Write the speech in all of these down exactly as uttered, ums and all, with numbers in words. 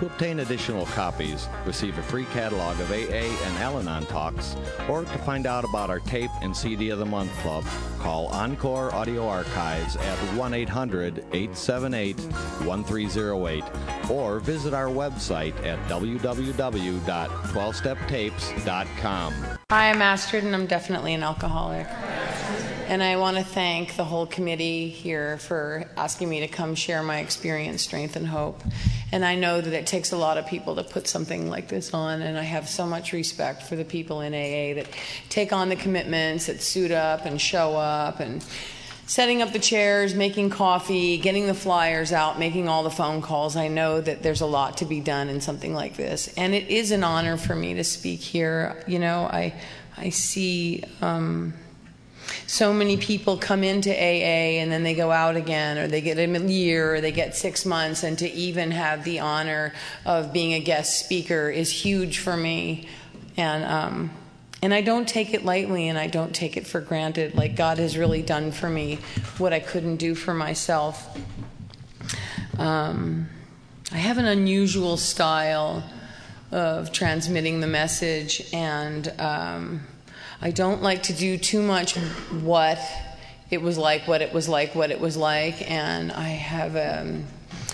To obtain additional copies, receive a free catalog of A A and Al-Anon talks, or to find out about our tape and C D of the Month Club, call Encore Audio Archives at one eight hundred, eight seven eight, one three zero eight or visit our website at w w w dot twelve step tapes dot com. Hi, I'm Astrid, and I'm definitely an alcoholic. And I want to thank the whole committee here for asking me to come share my experience, strength, and hope. And I know that it takes a lot of people to put something like this on, and I have so much respect for the people in A A that take on the commitments, that suit up and show up, and setting up the chairs, making coffee, getting the flyers out, making all the phone calls. I know that there's a lot to be done in something like this. And it is an honor for me to speak here. You know, I, I see... Um, So many people come into A A and then they go out again, or they get a year, or they get six months, and to even have the honor of being a guest speaker is huge for me. And um, and I don't take it lightly, and I don't take it for granted. Like, God has really done for me what I couldn't do for myself. Um, I have an unusual style of transmitting the message, and um, I don't like to do too much what it was like, what it was like, what it was like, and I have um,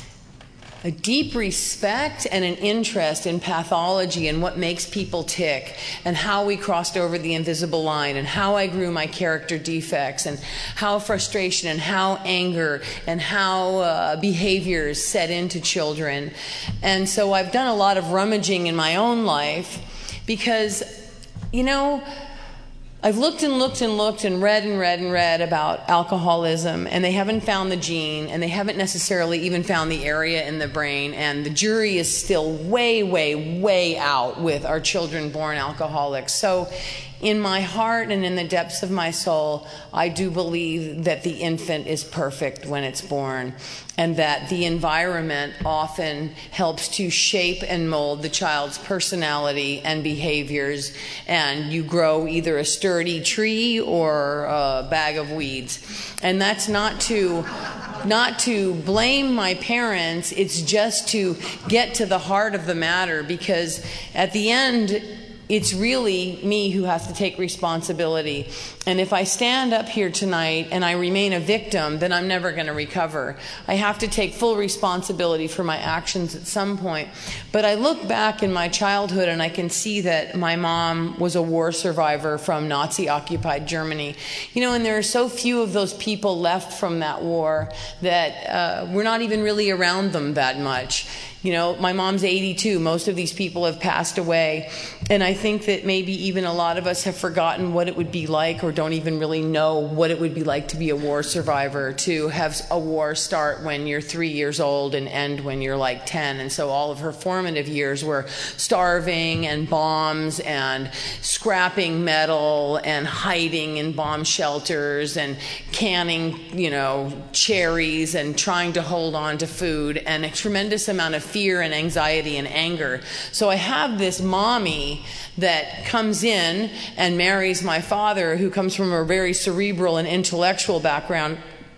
a deep respect and an interest in pathology and what makes people tick, and how we crossed over the invisible line, and how I grew my character defects, and how frustration and how anger and how uh, behaviors set into children. And so I've done a lot of rummaging in my own life because, you know, I've looked and looked and looked and read and read and read about alcoholism, and they haven't found the gene, and they haven't necessarily even found the area in the brain, and the jury is still way, way, way out with our children born alcoholics. So in my heart and in the depths of my soul, I do believe that the infant is perfect when it's born, and that the environment often helps to shape and mold the child's personality and behaviors, and you grow either a sturdy tree or a bag of weeds. And that's not to not to blame my parents, it's just to get to the heart of the matter, because at the end, it's really me who has to take responsibility. And if I stand up here tonight and I remain a victim, then I'm never going to recover. I have to take full responsibility for my actions at some point. But I look back in my childhood and I can see that my mom was a war survivor from Nazi-occupied Germany. You know, and there are so few of those people left from that war that uh, we're not even really around them that much. You know, my mom's eighty-two. Most of these people have passed away. And I think that maybe even a lot of us have forgotten what it would be like, or don't even really know what it would be like to be a war survivor, to have a war start when you're three years old and end when you're like ten. And so all of her formative years were starving and bombs and scrapping metal and hiding in bomb shelters and canning, you know, cherries and trying to hold on to food, and a tremendous amount of fear and anxiety and anger. So I have this mommy that comes in and marries my father, who comes from a very cerebral and intellectual background.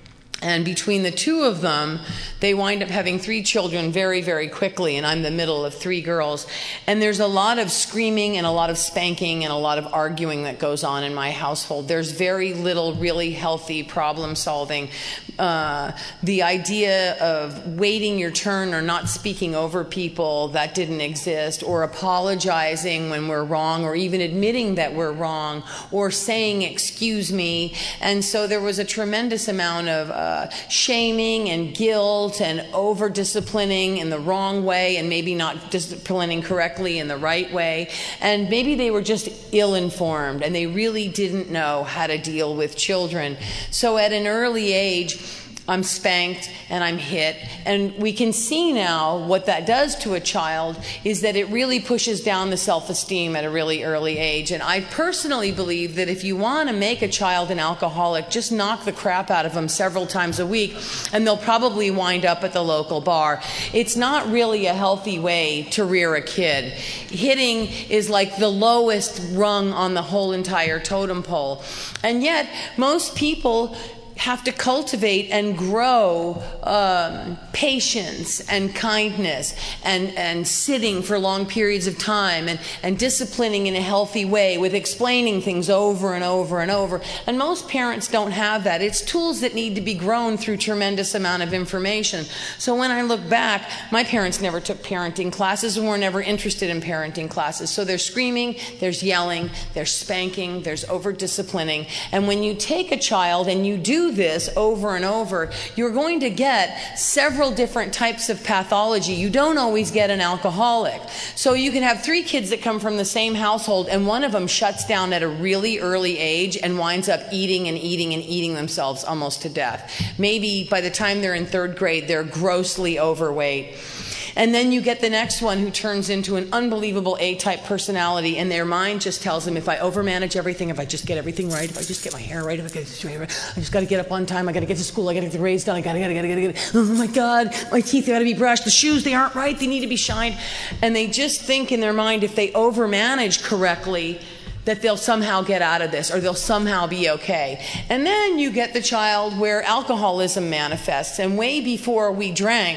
And between the two of them, they wind up having three children very, very quickly, and I'm the middle of three girls. And there's a lot of screaming and a lot of spanking and a lot of arguing that goes on in my household. There's very little really healthy problem solving. Uh, the idea of waiting your turn or not speaking over people, that didn't exist, or apologizing when we're wrong, or even admitting that we're wrong, or saying, excuse me. And so there was a tremendous amount of uh, Uh, shaming and guilt and over-disciplining in the wrong way, and maybe not disciplining correctly in the right way. And maybe they were just ill-informed and they really didn't know how to deal with children. So at an early age, I'm spanked and I'm hit, and we can see now what that does to a child is that it really pushes down the self-esteem at a really early age. And I personally believe that if you want to make a child an alcoholic, just knock the crap out of them several times a week and they'll probably wind up at the local bar. It's not really a healthy way to rear a kid. Hitting is like the lowest rung on the whole entire totem pole. And yet most people have to cultivate and grow um, patience and kindness and, and sitting for long periods of time and, and disciplining in a healthy way with explaining things over and over and over. And most parents don't have that. It's tools that need to be grown through tremendous amount of information. So when I look back, my parents never took parenting classes and were never interested in parenting classes. So there's screaming, there's yelling, there's spanking, there's over-disciplining. And when you take a child and you do this over and over, you're going to get several different types of pathology. You don't always get an alcoholic. So you can have three kids that come from the same household and one of them shuts down at a really early age and winds up eating and eating and eating themselves almost to death. Maybe by the time they're in third grade, they're grossly overweight. And then you get the next one who turns into an unbelievable A-type personality, and their mind just tells them, if I overmanage everything, if I just get everything right, if I just get my hair right, if I get this right, I just got to get up on time, I got to get to school, I got to get the grades done, I got to, got to, got to, got to get it. Oh my God, my teeth got to be brushed, the shoes, they aren't right, they need to be shined. And they just think in their mind, if they overmanage correctly, that they'll somehow get out of this or they'll somehow be okay. And then you get the child where alcoholism manifests, and way before we drank,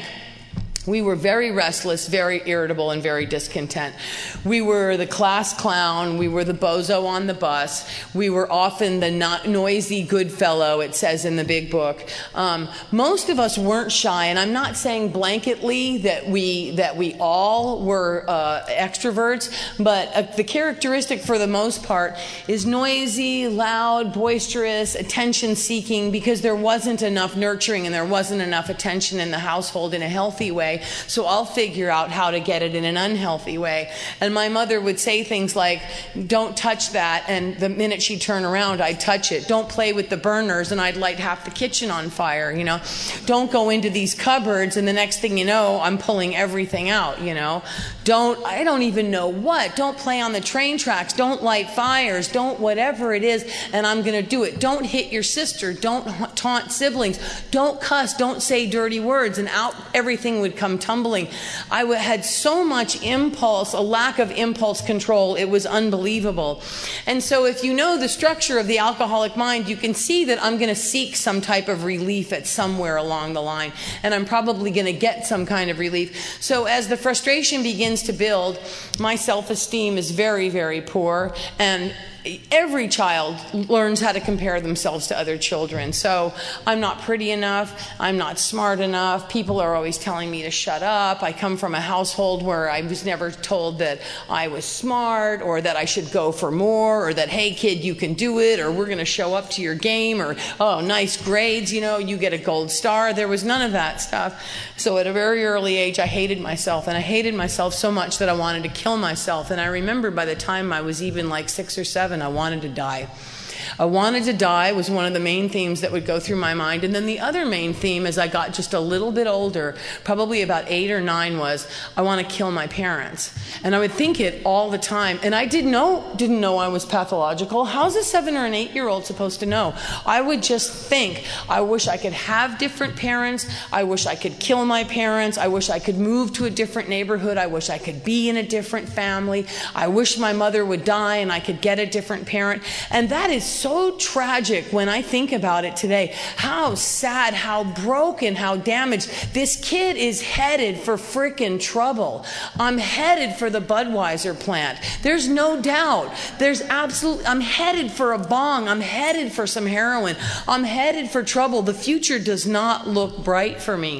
we were very restless, very irritable, and very discontent. We were the class clown. We were the bozo on the bus. We were often the not noisy good fellow, it says in the big book. Um, most of us weren't shy, and I'm not saying blanketly that we that we all were uh, extroverts, but uh, the characteristic for the most part is noisy, loud, boisterous, attention-seeking, because there wasn't enough nurturing and there wasn't enough attention in the household in a healthy way. So I'll figure out how to get it in an unhealthy way. And my mother would say things like, don't touch that, and the minute she'd turn around, I'd touch it. Don't play with the burners, and I'd light half the kitchen on fire, you know. Don't go into these cupboards, and the next thing you know, I'm pulling everything out, you know. Don't, I don't even know what. Don't play on the train tracks. Don't light fires. Don't whatever it is, and I'm going to do it. Don't hit your sister. Don't taunt siblings. Don't cuss. Don't say dirty words, and out everything would come tumbling. I had so much impulse, a lack of impulse control, it was unbelievable. And so if you know the structure of the alcoholic mind, you can see that I'm going to seek some type of relief at somewhere along the line, and I'm probably going to get some kind of relief. So as the frustration begins to build, my self-esteem is very, very poor, and every child learns how to compare themselves to other children. So I'm not pretty enough, I'm not smart enough, people are always telling me to shut up. I come from a household where I was never told that I was smart, or that I should go for more, or that, hey kid, you can do it, or we're going to show up to your game, or oh, nice grades, you know, you get a gold star. There was none of that stuff. So at a very early age, I hated myself, and I hated myself so much that I wanted to kill myself. And I remember by the time I was even like six or seven, I wanted to die. I wanted to die was one of the main themes that would go through my mind. And then the other main theme as I got just a little bit older, probably about eight or nine, was I want to kill my parents. And I would think it all the time. And I didn't know, didn't know I was pathological. How's a seven or an eight-year-old supposed to know? I would just think, I wish I could have different parents. I wish I could kill my parents. I wish I could move to a different neighborhood. I wish I could be in a different family. I wish my mother would die and I could get a different parent. And that is so So tragic when I think about it today. How sad, how broken, how damaged. This kid is headed for frickin' trouble. I'm headed for the Budweiser plant. There's no doubt. There's absolute, I'm headed for a bong. I'm headed for some heroin. I'm headed for trouble. The future does not look bright for me.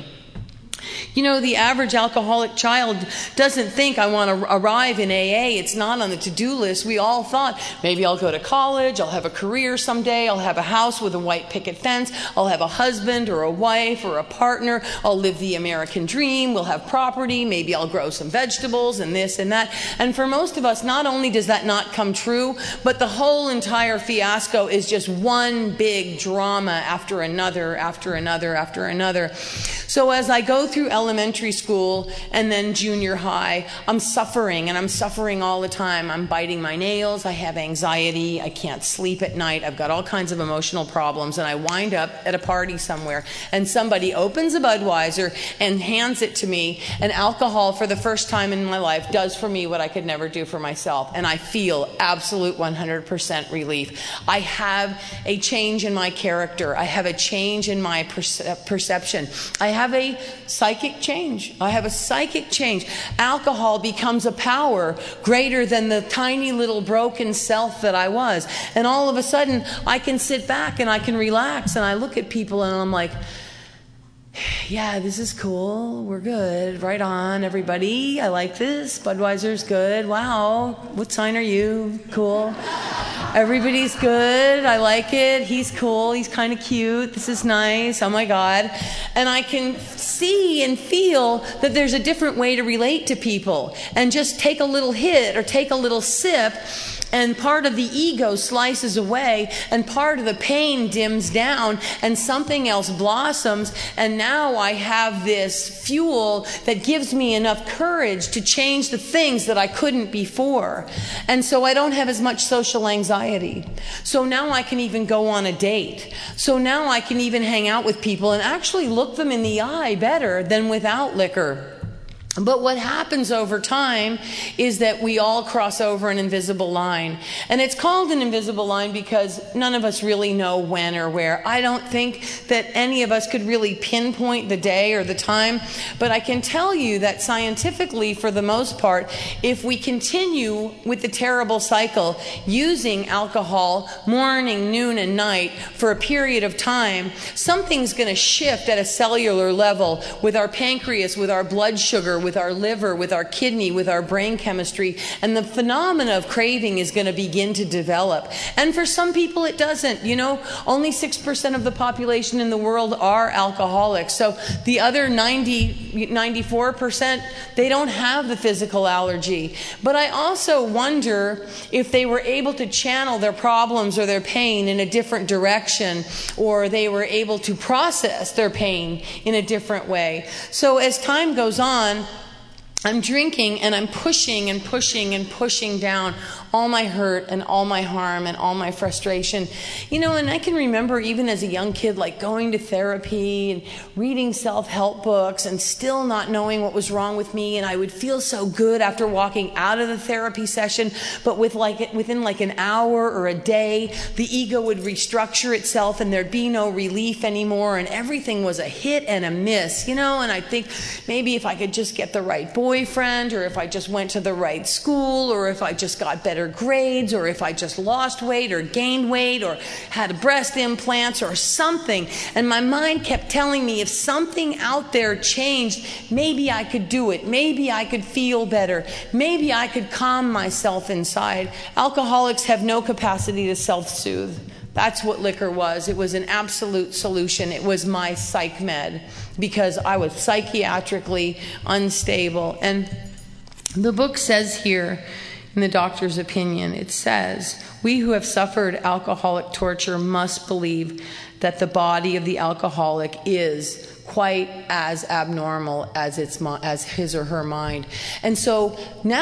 You know, the average alcoholic child doesn't think I want to arrive in A A. It's not on the to-do list. We all thought, maybe I'll go to college, I'll have a career someday, I'll have a house with a white picket fence, I'll have a husband or a wife or a partner, I'll live the American dream, we'll have property, maybe I'll grow some vegetables and this and that. And for most of us, not only does that not come true, but the whole entire fiasco is just one big drama after another, after another, after another. So as I go through elementary elementary school and then junior high, I'm suffering, and I'm suffering all the time. I'm biting my nails, I have anxiety, I can't sleep at night, I've got all kinds of emotional problems, and I wind up at a party somewhere, and somebody opens a Budweiser and hands it to me, and alcohol for the first time in my life does for me what I could never do for myself, and I feel absolute one hundred percent relief. I have a change in my character. I have a change in my perce- perception. I have a psychic change. I have a psychic change. Alcohol becomes a power greater than the tiny little broken self that I was. And all of a sudden, I can sit back and I can relax, and I look at people and I'm like, yeah, this is cool. We're good. Right on, everybody. I like this. Budweiser's good. Wow. What sign are you? Cool. Everybody's good. I like it. He's cool. He's kind of cute. This is nice. Oh my God. And I can see and feel that there's a different way to relate to people. And just take a little hit or take a little sip, and part of the ego slices away, and part of the pain dims down, and something else blossoms, and now I have this fuel that gives me enough courage to change the things that I couldn't before. And so I don't have as much social anxiety. So now I can even go on a date. So now I can even hang out with people and actually look them in the eye better than without liquor. But what happens over time is that we all cross over an invisible line. And it's called an invisible line because none of us really know when or where. I don't think that any of us could really pinpoint the day or the time. But I can tell you that scientifically, for the most part, if we continue with the terrible cycle, using alcohol morning, noon, and night for a period of time, something's going to shift at a cellular level with our pancreas, with our blood sugar, with our liver, with our kidney, with our brain chemistry, and the phenomena of craving is going to begin to develop. And for some people it doesn't. You know, only six percent of the population in the world are alcoholics. So the other ninety, ninety-four percent, they don't have the physical allergy. But I also wonder if they were able to channel their problems or their pain in a different direction, or they were able to process their pain in a different way. So as time goes on, I'm drinking and I'm pushing and pushing and pushing down all my hurt and all my harm and all my frustration. You know, and I can remember even as a young kid, like going to therapy and reading self-help books and still not knowing what was wrong with me. And I would feel so good after walking out of the therapy session, but with like within like an hour or a day, the ego would restructure itself and there'd be no relief anymore, and everything was a hit and a miss, you know. And I think maybe if I could just get the right boyfriend, or if I just went to the right school, or if I just got better grades, or if I just lost weight or gained weight or had breast implants or something. And my mind kept telling me if something out there changed, maybe I could do it. Maybe I could feel better. Maybe I could calm myself inside. Alcoholics have no capacity to self-soothe. That's what liquor was. It was an absolute solution. It was my psych med, because I was psychiatrically unstable. And the book says here, in the doctor's opinion, it says, we who have suffered alcoholic torture must believe that the body of the alcoholic is quite as abnormal as its as his or her mind. And so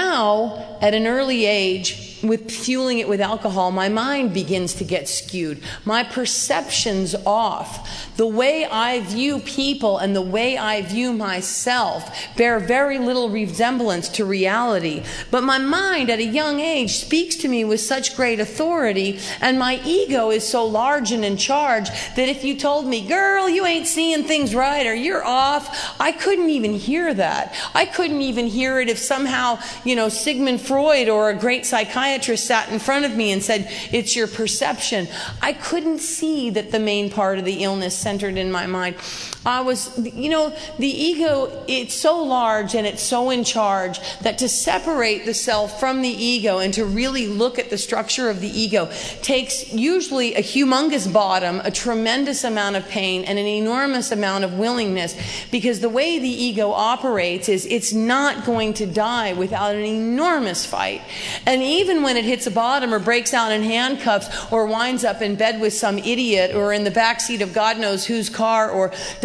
now, at an early age, with fueling it with alcohol, my mind begins to get skewed. My perception's off. The way I view people and the way I view myself bear very little resemblance to reality. But my mind at a young age speaks to me with such great authority, and my ego is so large and in charge that if you told me, girl, you ain't seeing things right, or you're off, I couldn't even hear that. I couldn't even hear it if somehow, you know, Sigmund Freud or a great psychiatrist sat in front of me and said, it's your perception. I couldn't see that the main part of the illness centered in my mind. I was, you know, the ego, it's so large and it's so in charge that to separate the self from the ego and to really look at the structure of the ego takes usually a humongous bottom, a tremendous amount of pain, and an enormous amount of willingness, because the way the ego operates is it's not going to die without an enormous fight. And even when it hits a bottom or breaks out in handcuffs or winds up in bed with some idiot or in the backseat of God knows whose car or does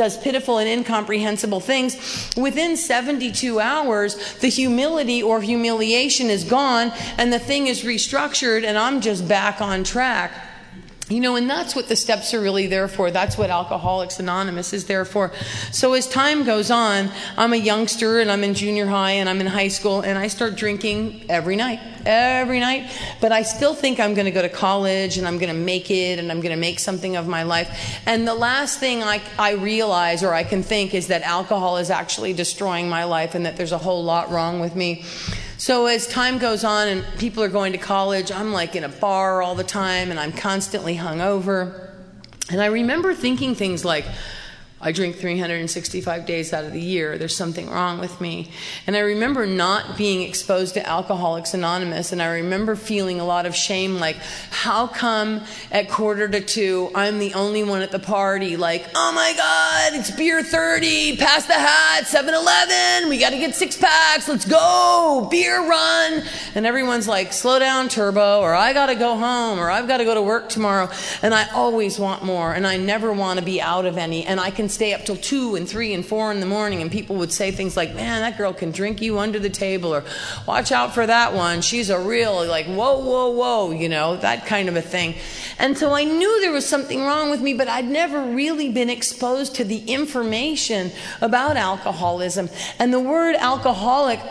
does pitiful and incomprehensible things. Within seventy-two hours, the humility or humiliation is gone, and the thing is restructured, and I'm just back on track. You know, and that's what the steps are really there for. That's what Alcoholics Anonymous is there for. So as time goes on, I'm a youngster and I'm in junior high and I'm in high school and I start drinking every night, every night. But I still think I'm going to go to college and I'm going to make it and I'm going to make something of my life. And the last thing I, I realize or I can think is that alcohol is actually destroying my life and that there's a whole lot wrong with me. So as time goes on and people are going to college, I'm like in a bar all the time and I'm constantly hungover. And I remember thinking things like, I drink three hundred sixty-five days out of the year. There's something wrong with me. And I remember not being exposed to Alcoholics Anonymous. And I remember feeling a lot of shame, like, how come at quarter to two, I'm the only one at the party? Like, oh my God, it's beer thirty, pass the hat, seven eleven, we got to get six packs, let's go, beer run. And everyone's like, slow down, Turbo, or I got to go home, or I've got to go to work tomorrow. And I always want more, and I never want to be out of any. And I can stay up till two and three and four in the morning, and people would say things like, man, that girl can drink you under the table, or watch out for that one, she's a real, like, whoa, whoa, whoa, you know, that kind of a thing. And so I knew there was something wrong with me, but I'd never really been exposed to the information about alcoholism. And the word alcoholic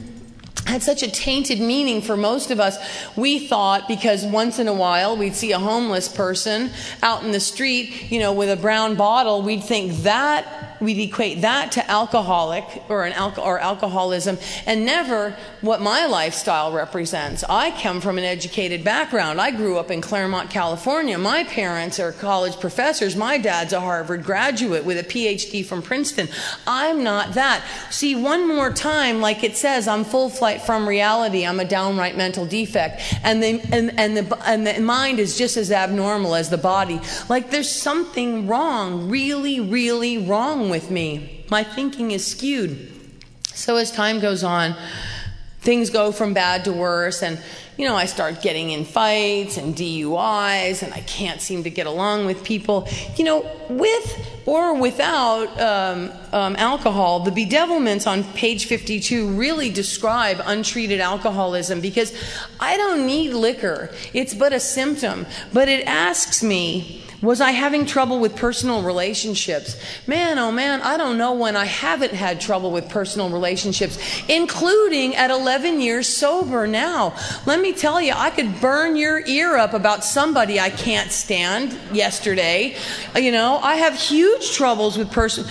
had such a tainted meaning for most of us. We thought because once in a while we'd see a homeless person out in the street, you know, with a brown bottle, we'd think that, we'd equate that to alcoholic or an alco- or alcoholism, and never what my lifestyle represents. I come from an educated background. I grew up in Claremont, California. My parents are college professors. My dad's a Harvard graduate with a P H D from Princeton. I'm not that. See, one more time, like it says, I'm full flight from reality. I'm a downright mental defect, and the and and the and the mind is just as abnormal as the body. Like there's something wrong, really, really wrong with me. My thinking is skewed. So as time goes on, things go from bad to worse, and you know, I start getting in fights and D U Is, and I can't seem to get along with people. You know, with or without um, um, alcohol, the bedevilments on page fifty-two really describe untreated alcoholism, because I don't need liquor. It's but a symptom. But it asks me, was I having trouble with personal relationships? Man, oh man, I don't know when I haven't had trouble with personal relationships, including at eleven years sober now. Let me tell you, I could burn your ear up about somebody I can't stand yesterday. You know, I have huge troubles with person.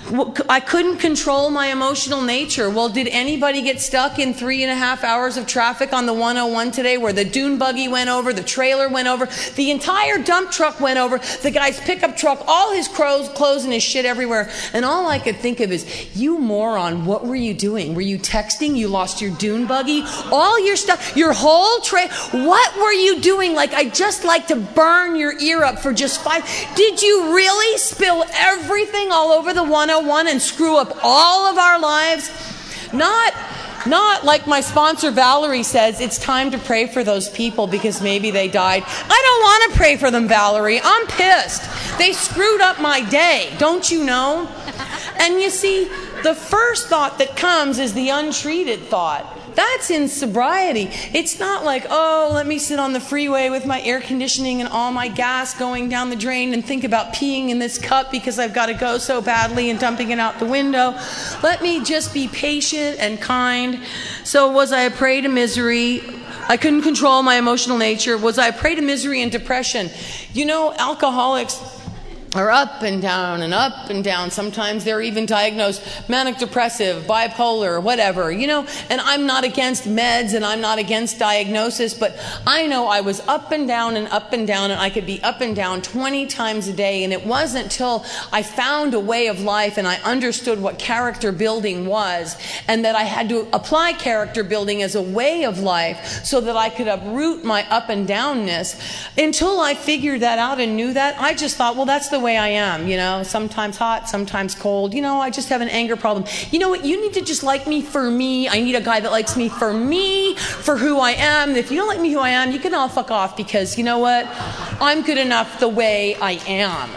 I couldn't control my emotional nature. Well, did anybody get stuck in three and a half hours of traffic on the one oh one today, where the dune buggy went over, the trailer went over, the entire dump truck went over, the guy's pickup truck, all his clothes, clothes and his shit everywhere. And all I could think of is, you moron, what were you doing? Were you texting? You lost your dune buggy? All your stuff, your whole tray. What were you doing? Like, I'd just like to burn your ear up for just five. Did you really spill everything all over the one oh one and screw up all of our lives? Not... Not like my sponsor Valerie says, it's time to pray for those people because maybe they died. I don't want to pray for them, Valerie. I'm pissed. They screwed up my day. Don't you know? And you see, the first thought that comes is the untreated thought. That's in sobriety. It's not like, oh, let me sit on the freeway with my air conditioning and all my gas going down the drain and think about peeing in this cup because I've got to go so badly and dumping it out the window. Let me just be patient and kind. So was I a prey to misery? I couldn't control my emotional nature. Was I a prey to misery and depression? You know, alcoholics are up and down and up and down. Sometimes they're even diagnosed manic depressive, bipolar, whatever, you know, and I'm not against meds and I'm not against diagnosis, but I know I was up and down and up and down, and I could be up and down twenty times a day. And it wasn't until I found a way of life and I understood what character building was, and that I had to apply character building as a way of life so that I could uproot my up and downness. Until I figured that out and knew that, I just thought, well, that's the way I am, you know, sometimes hot, sometimes cold. You know, I just have an anger problem. You know what? You need to just like me for me. I need a guy that likes me for me, for who I am. If you don't like me who I am, you can all fuck off, because you know what? I'm good enough the way I am.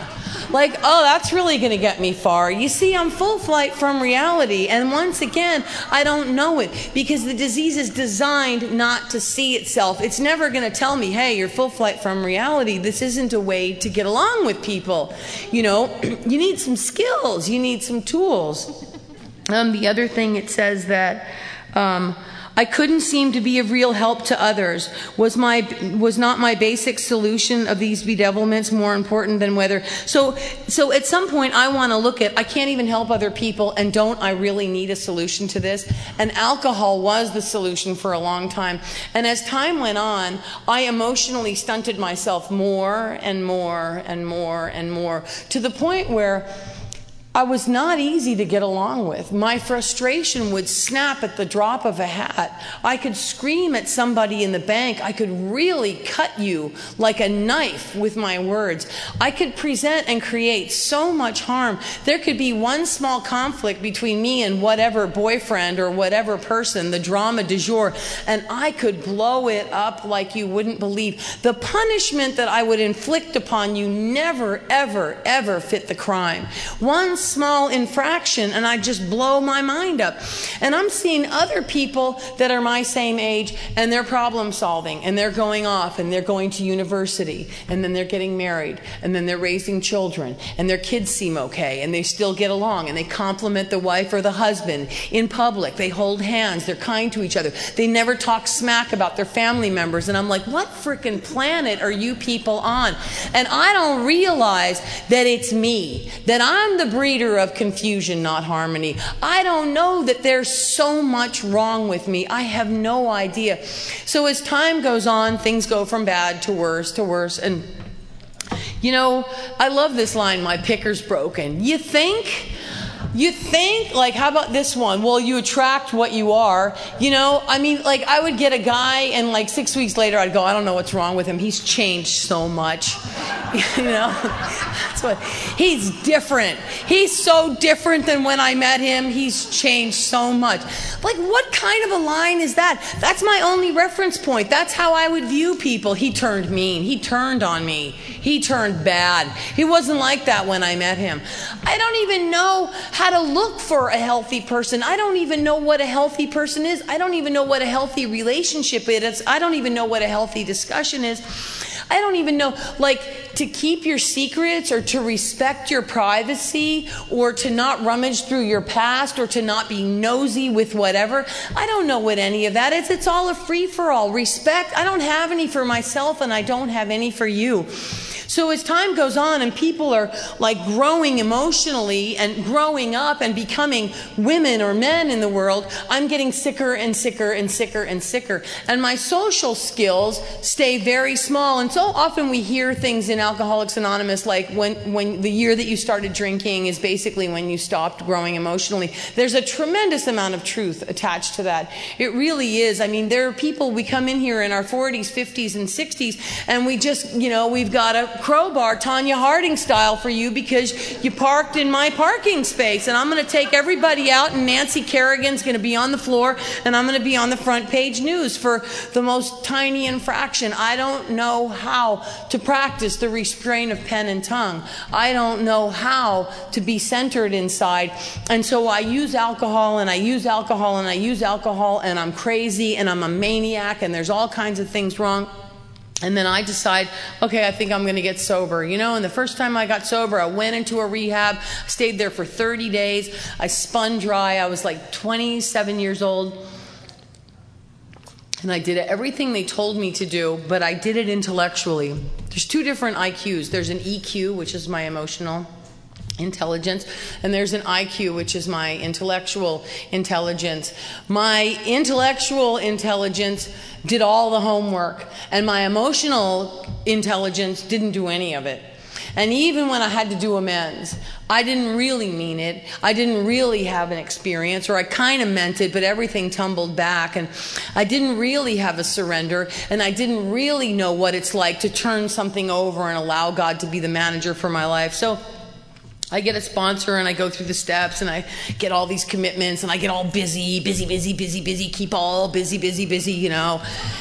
Like, oh, that's really going to get me far. You see, I'm full flight from reality. And once again, I don't know it because the disease is designed not to see itself. It's never going to tell me, hey, you're full flight from reality. This isn't a way to get along with people. You know, you need some skills. You need some tools. Um, the other thing, it says that um, I couldn't seem to be of real help to others. Was my was not my basic solution of these bedevilments more important than whether... So, so at some point I want to look at, I can't even help other people, and don't I really need a solution to this? And alcohol was the solution for a long time. And as time went on, I emotionally stunted myself more and more and more and more, to the point where I was not easy to get along with. My frustration would snap at the drop of a hat. I could scream at somebody in the bank. I could really cut you like a knife with my words. I could present and create so much harm. There could be one small conflict between me and whatever boyfriend or whatever person, the drama du jour, and I could blow it up like you wouldn't believe. The punishment that I would inflict upon you never, ever, ever fit the crime. One small infraction and I just blow my mind up. And I'm seeing other people that are my same age, and they're problem solving, and they're going off, and they're going to university, and then they're getting married, and then they're raising children, and their kids seem okay, and they still get along, and they compliment the wife or the husband in public. They hold hands, they're kind to each other, they never talk smack about their family members. And I'm like, what frickin' planet are you people on? And I don't realize that it's me, that I'm the breeder of confusion, not harmony. I don't know that there's so much wrong with me. I have no idea. So as time goes on, things go from bad to worse to worse. And, you know, I love this line, my picker's broken. You think? You think, like, how about this one? Well, you attract what you are. You know, I mean, like, I would get a guy, and like six weeks later, I'd go, I don't know what's wrong with him. He's changed so much. You know, that's what, he's different. He's so different than when I met him. He's changed so much. Like, what kind of a line is that? That's my only reference point. That's how I would view people. He turned mean. He turned on me. He turned bad. He wasn't like that when I met him. I don't even know how to look for a healthy person. I don't even know what a healthy person is. I don't even know what a healthy relationship is. I don't even know what a healthy discussion is. I don't even know, like, to keep your secrets, or to respect your privacy, or to not rummage through your past, or to not be nosy with whatever. I don't know what any of that is. It's all a free-for-all. Respect, I don't have any for myself, and I don't have any for you. So as time goes on and people are like growing emotionally and growing up and becoming women or men in the world, I'm getting sicker and sicker and sicker and sicker. And my social skills stay very small. And so often we hear things in Alcoholics Anonymous like when, when the year that you started drinking is basically when you stopped growing emotionally. There's a tremendous amount of truth attached to that. It really is. I mean, there are people, we come in here in our forties, fifties, and sixties, and we just, you know, we've got a crowbar, Tanya Harding style, for you because you parked in my parking space, and I'm going to take everybody out, and Nancy Kerrigan's going to be on the floor, and I'm going to be on the front page news for the most tiny infraction. I don't know how to practice the restraint of pen and tongue. I don't know how to be centered inside, and so I use alcohol, and I use alcohol, and I use alcohol, and I'm crazy, and I'm a maniac, and there's all kinds of things wrong. And then I decide, okay, I think I'm going to get sober. You know, and the first time I got sober, I went into a rehab, stayed there for thirty days. I spun dry. I was like twenty-seven years old. And I did everything they told me to do, but I did it intellectually. There's two different I Qs. There's an E Q, which is my emotional intelligence, and there's an I Q, which is my intellectual intelligence. My intellectual intelligence did all the homework, and my emotional intelligence didn't do any of it. And even when I had to do amends, I didn't really mean it. I didn't really have an experience, or I kind of meant it, but everything tumbled back. And I didn't really have a surrender, and I didn't really know what it's like to turn something over and allow God to be the manager for my life. So I get a sponsor, and I go through the steps, and I get all these commitments, and I get all busy, busy, busy, busy, busy, keep all busy, busy, busy, you know.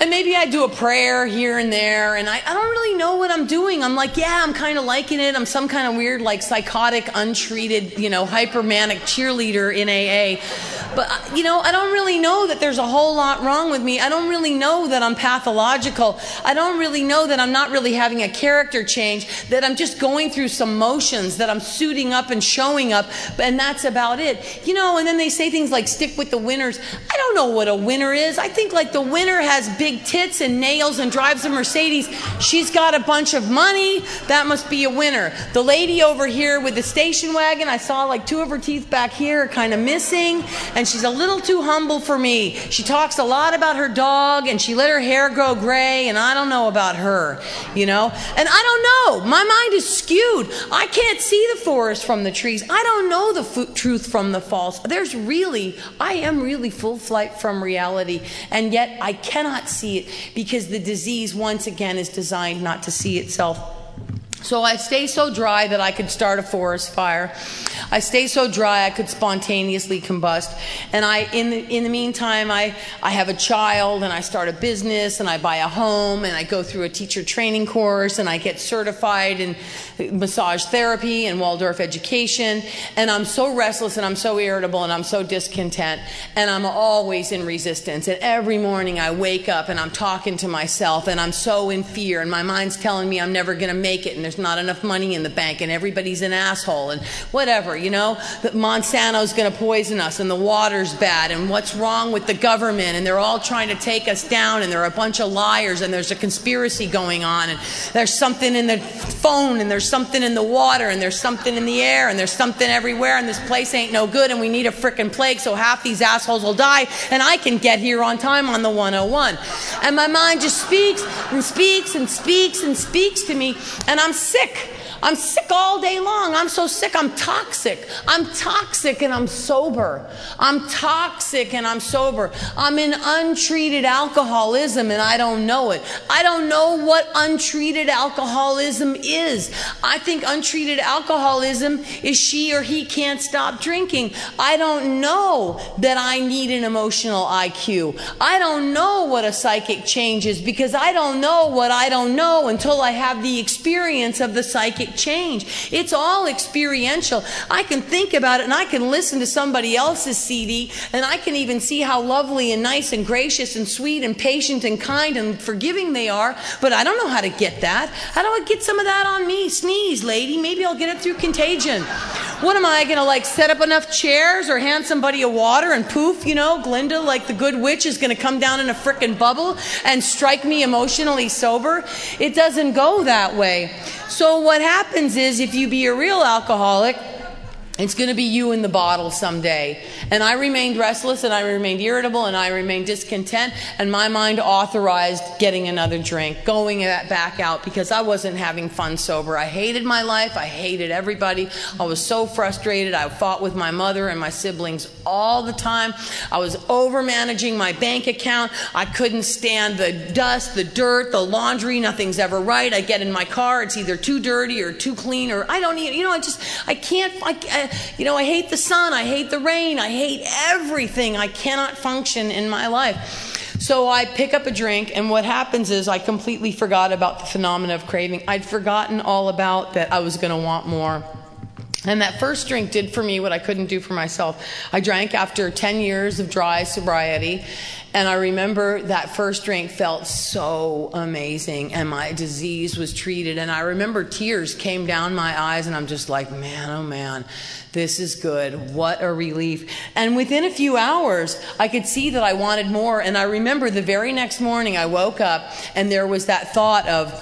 And maybe I do a prayer here and there, and I, I don't really know what I'm doing. I'm like, yeah, I'm kind of liking it. I'm some kind of weird, like, psychotic, untreated, you know, hypermanic cheerleader in A A. But, you know, I don't really know that there's a whole lot wrong with me. I don't really know that I'm pathological. I don't really know that I'm not really having a character change, that I'm just going through some motions, that I'm suiting up and showing up, and that's about it. You know, and then they say things like, stick with the winners. I don't know what a winner is. I think, like, the winner has big tits and nails and drives a Mercedes. She's got a bunch of money. That must be a winner. The lady over here with the station wagon, I saw, like, two of her teeth back here kind of missing, and she's a little too humble for me. She talks a lot about her dog, and she let her hair grow gray, and I don't know about her, you know? And I don't know. My mind is skewed. I can't see the forest from the trees. I don't know the f- truth from the false. There's really, I am really full flight from reality, and yet I cannot see it because the disease, once again, is designed not to see itself. So I stay so dry that I could start a forest fire. I stay so dry I could spontaneously combust. And I, in the, in the meantime, I, I have a child, and I start a business, and I buy a home, and I go through a teacher training course, and I get certified in massage therapy and Waldorf education. And I'm so restless, and I'm so irritable, and I'm so discontent, and I'm always in resistance. And every morning I wake up, and I'm talking to myself, and I'm so in fear, and my mind's telling me I'm never going to make it, and there's not enough money in the bank, and everybody's an asshole, and whatever, you know, that Monsanto's going to poison us, and the water's bad, and what's wrong with the government, and they're all trying to take us down, and they're a bunch of liars, and there's a conspiracy going on, and there's something in the phone, and there's something in the water, and there's something in the air, and there's something everywhere, and this place ain't no good, and we need a frickin' plague so half these assholes will die, and I can get here on time on the one oh one. And my mind just speaks and speaks and speaks and speaks to me, and I'm sick. I'm sick all day long. I'm so sick. I'm toxic. I'm toxic and I'm sober. I'm toxic and I'm sober. I'm in untreated alcoholism and I don't know it. I don't know what untreated alcoholism is. I think untreated alcoholism is she or he can't stop drinking. I don't know that I need an emotional I Q. I don't know what a psychic change is because I don't know what I don't know until I have the experience of the psychic change. It's all experiential. I can think about it and I can listen to somebody else's C D and I can even see how lovely and nice and gracious and sweet and patient and kind and forgiving they are, but I don't know how to get that. How do I get some of that on me? Sneeze, lady. Maybe I'll get it through contagion. What am I going to, like, set up enough chairs or hand somebody a water and poof, you know, Glinda, like the good witch, is going to come down in a frickin' bubble and strike me emotionally sober? It doesn't go that way. So what happens is if you be a real alcoholic, it's going to be you in the bottle someday. And I remained restless and I remained irritable and I remained discontent, and my mind authorized getting another drink, going back out because I wasn't having fun sober. I hated my life. I hated everybody. I was so frustrated. I fought with my mother and my siblings all the time. I was over managing my bank account. I couldn't stand the dust, the dirt, the laundry. Nothing's ever right. I get in my car. It's either too dirty or too clean, or I don't even, you know, I just, I can't, I, I You know, I hate the sun, I hate the rain, I hate everything. I cannot function in my life. So I pick up a drink, and what happens is I completely forgot about the phenomena of craving. I'd forgotten all about that I was going to want more. And that first drink did for me what I couldn't do for myself. I drank after ten years of dry sobriety, and I remember that first drink felt so amazing, and my disease was treated. And I remember tears came down my eyes, and I'm just like, man, oh man, this is good. What a relief. And within a few hours, I could see that I wanted more. And I remember the very next morning I woke up, and there was that thought of,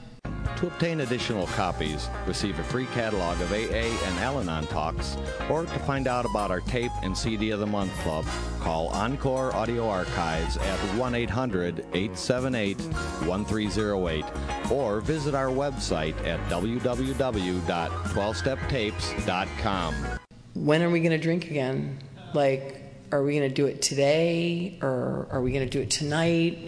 to obtain additional copies, receive a free catalog of A A and Al-Anon talks, or to find out about our tape and C D of the Month Club, call Encore Audio Archives at one eight hundred, eight seven eight, one three zero eight, or visit our website at w w w dot twelve step tapes dot com. When are we going to drink again? Like, are we going to do it today, or are we going to do it tonight?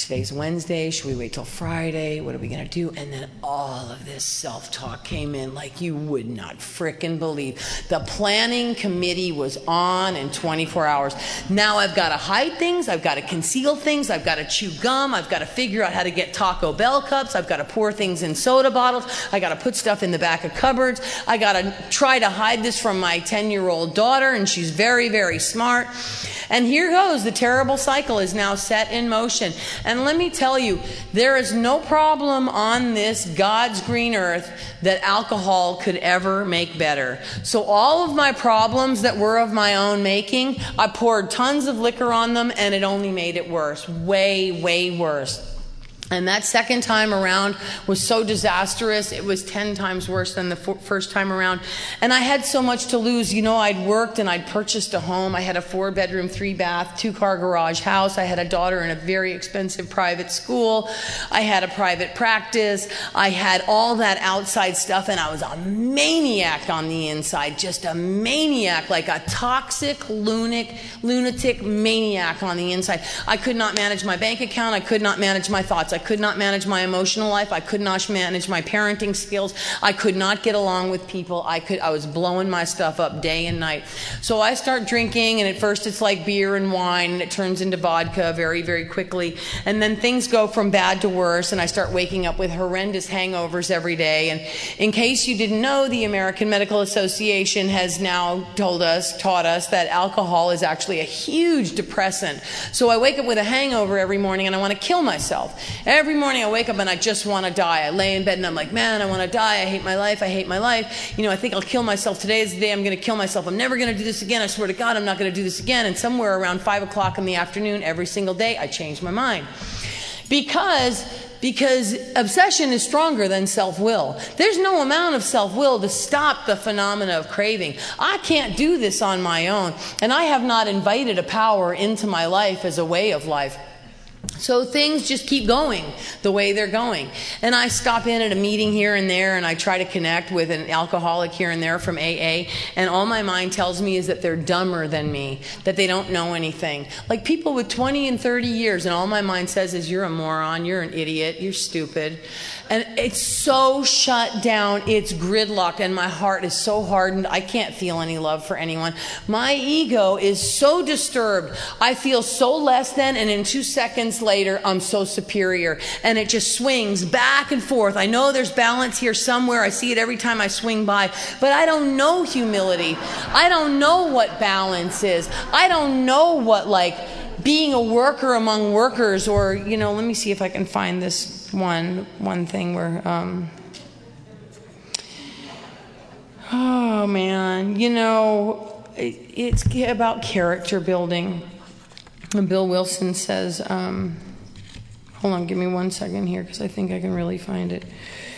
today's Wednesday. Should we wait till Friday? What are we going to do? And then all of this self-talk came in like you would not frickin' believe. The planning committee was on in twenty-four hours. Now I've got to hide things. I've got to conceal things. I've got to chew gum. I've got to figure out how to get Taco Bell cups. I've got to pour things in soda bottles. I got to put stuff in the back of cupboards. I got to try to hide this from my ten-year-old daughter, and she's very, very smart. And here goes. The terrible cycle is now set in motion. And let me tell you, there is no problem on this God's green earth that alcohol could ever make better. So all of my problems that were of my own making, I poured tons of liquor on them, and it only made it worse. Way, way worse. And that second time around was so disastrous. It was ten times worse than the f- first time around. And I had so much to lose. You know, I'd worked and I'd purchased a home. I had a four-bedroom, three-bath, two-car garage house. I had a daughter in a very expensive private school. I had a private practice. I had all that outside stuff, and I was a maniac on the inside. Just a maniac, like a toxic, lunatic, lunatic maniac on the inside. I could not manage my bank account. I could not manage my thoughts. I could not manage my emotional life. I could not manage my parenting skills. I could not get along with people. I could. I was blowing my stuff up day and night. So I start drinking, and at first it's like beer and wine, and it turns into vodka very, very quickly. And then things go from bad to worse, and I start waking up with horrendous hangovers every day. And in case you didn't know, the American Medical Association has now told us, taught us, that alcohol is actually a huge depressant. So I wake up with a hangover every morning, and I want to kill myself. Every morning I wake up and I just want to die. I lay in bed and I'm like, man, I want to die. I hate my life. I hate my life. You know, I think I'll kill myself. Today is the day I'm going to kill myself. I'm never going to do this again. I swear to God, I'm not going to do this again. And somewhere around five o'clock in the afternoon, every single day, I change my mind. Because, because obsession is stronger than self-will. There's no amount of self-will to stop the phenomena of craving. I can't do this on my own. And I have not invited a power into my life as a way of life. So things just keep going the way they're going. And I stop in at a meeting here and there, and I try to connect with an alcoholic here and there from A A, and all my mind tells me is that they're dumber than me, that they don't know anything. Like people with twenty and thirty years, and all my mind says is, you're a moron, you're an idiot, you're stupid. And it's so shut down, it's gridlocked, and my heart is so hardened, I can't feel any love for anyone. My ego is so disturbed, I feel so less than, and in two seconds later, I'm so superior. And it just swings back and forth. I know there's balance here somewhere. I see it every time I swing by. But I don't know humility. I don't know what balance is. I don't know what, like, being a worker among workers, or, you know, let me see if I can find this one, one thing where, um, oh man, you know, it, it's about character building. And Bill Wilson says, um, hold on, give me one second here, because I think I can really find it.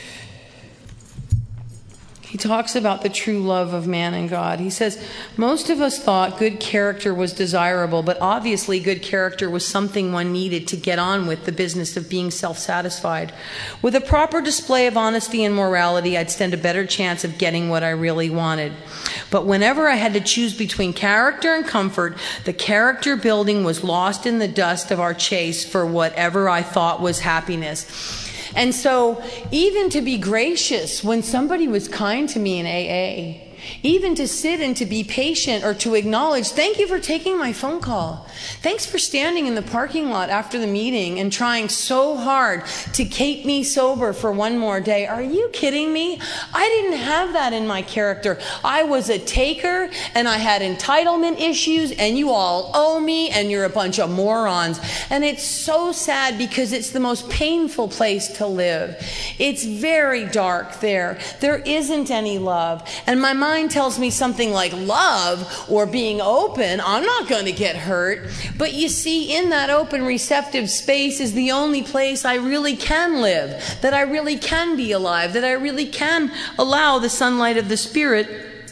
He talks about the true love of man and God. He says, most of us thought good character was desirable, but obviously good character was something one needed to get on with the business of being self-satisfied. With a proper display of honesty and morality, I'd stand a better chance of getting what I really wanted. But whenever I had to choose between character and comfort, the character building was lost in the dust of our chase for whatever I thought was happiness. And so even to be gracious when somebody was kind to me in A A, even to sit and to be patient or to acknowledge, thank you for taking my phone call. Thanks for standing in the parking lot after the meeting and trying so hard to keep me sober for one more day. Are you kidding me? I didn't have that in my character. I was a taker, and I had entitlement issues, and you all owe me, and you're a bunch of morons. And it's so sad because it's the most painful place to live. It's very dark there. There isn't any love. And my mind tells me something like love or being open, I'm not going to get hurt. But you see, in that open, receptive space is the only place I really can live, that I really can be alive, that I really can allow the sunlight of the Spirit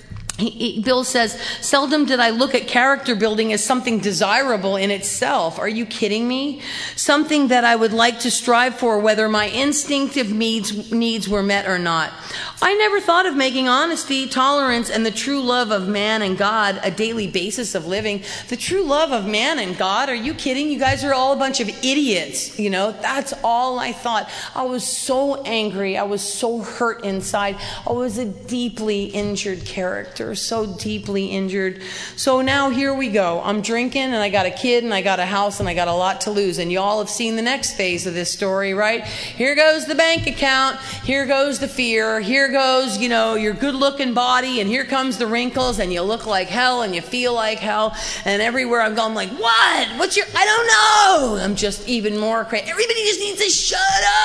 He, he, Bill says, seldom did I look at character building as something desirable in itself. Are you kidding me? Something that I would like to strive for, whether my instinctive needs, needs were met or not. I never thought of making honesty, tolerance, and the true love of man and God a daily basis of living. The true love of man and God? Are you kidding? You guys are all a bunch of idiots. You know, that's all I thought. I was so angry. I was so hurt inside. I was a deeply injured character, so deeply injured. So now here we go. I'm drinking, and I got a kid, and I got a house, and I got a lot to lose. And you all have seen the next phase of this story, right? Here goes the bank account. Here goes the fear. Here goes, you know, your good-looking body, and here comes the wrinkles, and you look like hell, and you feel like hell, and everywhere I'm going, I'm like, what? What's your, I don't know. I'm just even more crazy. Everybody just needs to shut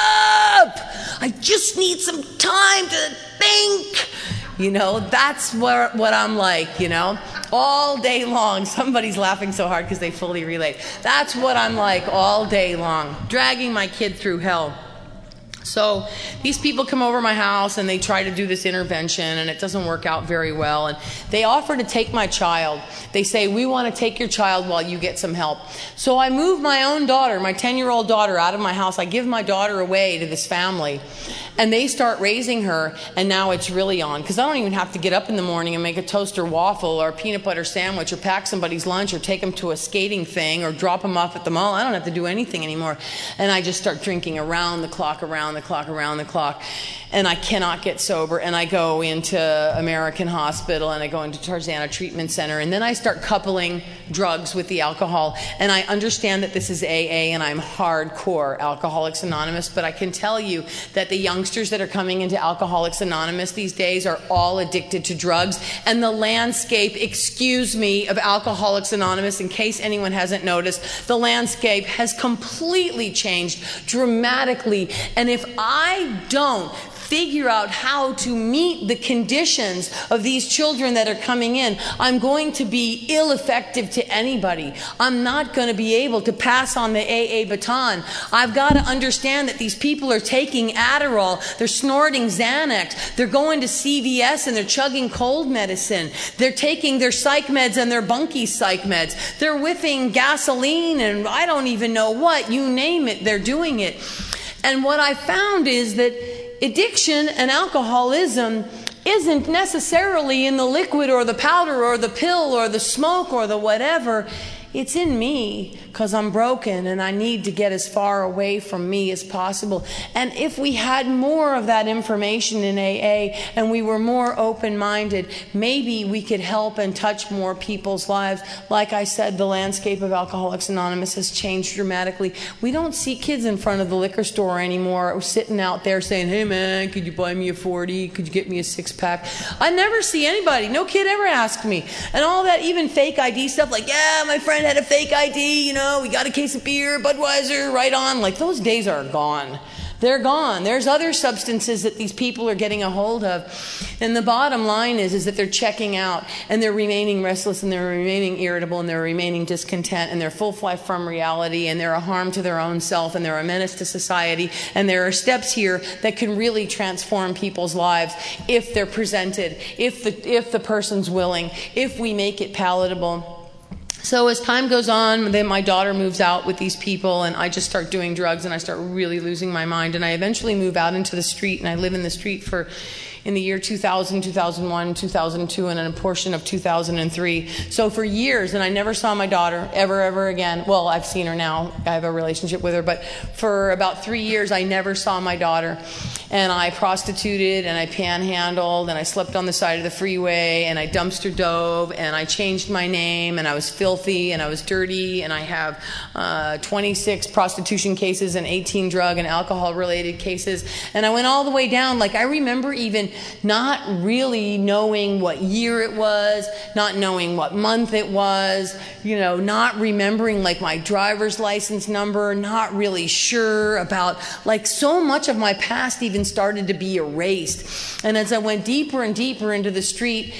up. I just need some time to think. You know, that's where, what I'm like, you know, all day long. Somebody's laughing so hard because they fully relate. That's what I'm like all day long, dragging my kid through hell. So these people come over my house and they try to do this intervention, and it doesn't work out very well. And they offer to take my child. They say, we want to take your child while you get some help. So I move my own daughter, my ten-year-old daughter, out of my house. I give my daughter away to this family. And they start raising her, and now it's really on. Because I don't even have to get up in the morning and make a toast or waffle or a peanut butter sandwich or pack somebody's lunch or take them to a skating thing or drop them off at the mall. I don't have to do anything anymore. And I just start drinking around the clock, around the clock, around the clock. And I cannot get sober. And I go into American Hospital, and I go into Tarzana Treatment Center. And then I start coupling drugs with the alcohol. And I understand that this is A A, and I'm hardcore Alcoholics Anonymous. But I can tell you that the youngsters that are coming into Alcoholics Anonymous these days are all addicted to drugs. And the landscape, excuse me, of Alcoholics Anonymous, in case anyone hasn't noticed, the landscape has completely changed dramatically. And if I don't figure out how to meet the conditions of these children that are coming in, I'm going to be ill-effective to anybody. I'm not going to be able to pass on the A A baton. I've got to understand that these people are taking Adderall, they're snorting Xanax, they're going to C V S and they're chugging cold medicine, they're taking their psych meds and their bunky psych meds, they're whiffing gasoline and I don't even know what, you name it, they're doing it. And what I found is that addiction and alcoholism isn't necessarily in the liquid or the powder or the pill or the smoke or the whatever. It's in me because I'm broken and I need to get as far away from me as possible. And if we had more of that information in A A and we were more open-minded, maybe we could help and touch more people's lives. Like I said, the landscape of Alcoholics Anonymous has changed dramatically. We don't see kids in front of the liquor store anymore sitting out there saying, hey man, could you buy me a forty? Could you get me a six-pack? I never see anybody. No kid ever asked me. And all that even fake I D stuff like, yeah, my friend had a fake I D, you know, we got a case of beer, Budweiser, right on. Like, those days are gone. They're gone. There's other substances that these people are getting a hold of. And the bottom line is, is that they're checking out and they're remaining restless and they're remaining irritable and they're remaining discontent and they're full fly from reality and they're a harm to their own self and they're a menace to society. And there are steps here that can really transform people's lives if they're presented, if the, if the person's willing, if we make it palatable. So as time goes on, then my daughter moves out with these people and I just start doing drugs and I start really losing my mind. And I eventually move out into the street and I live in the street for in the year two thousand, two thousand one, two thousand two, and a portion of two thousand three. So for years, and I never saw my daughter ever, ever again. Well, I've seen her now. I have a relationship with her. But for about three years, I never saw my daughter. And I prostituted, and I panhandled, and I slept on the side of the freeway, and I dumpster dove, and I changed my name, and I was filthy, and I was dirty, and I have uh, twenty-six prostitution cases and eighteen drug and alcohol-related cases. And I went all the way down. Like, I remember even not really knowing what year it was, not knowing what month it was, you know, not remembering like my driver's license number, not really sure about, like, so much of my past even started to be erased. And as I went deeper and deeper into the street,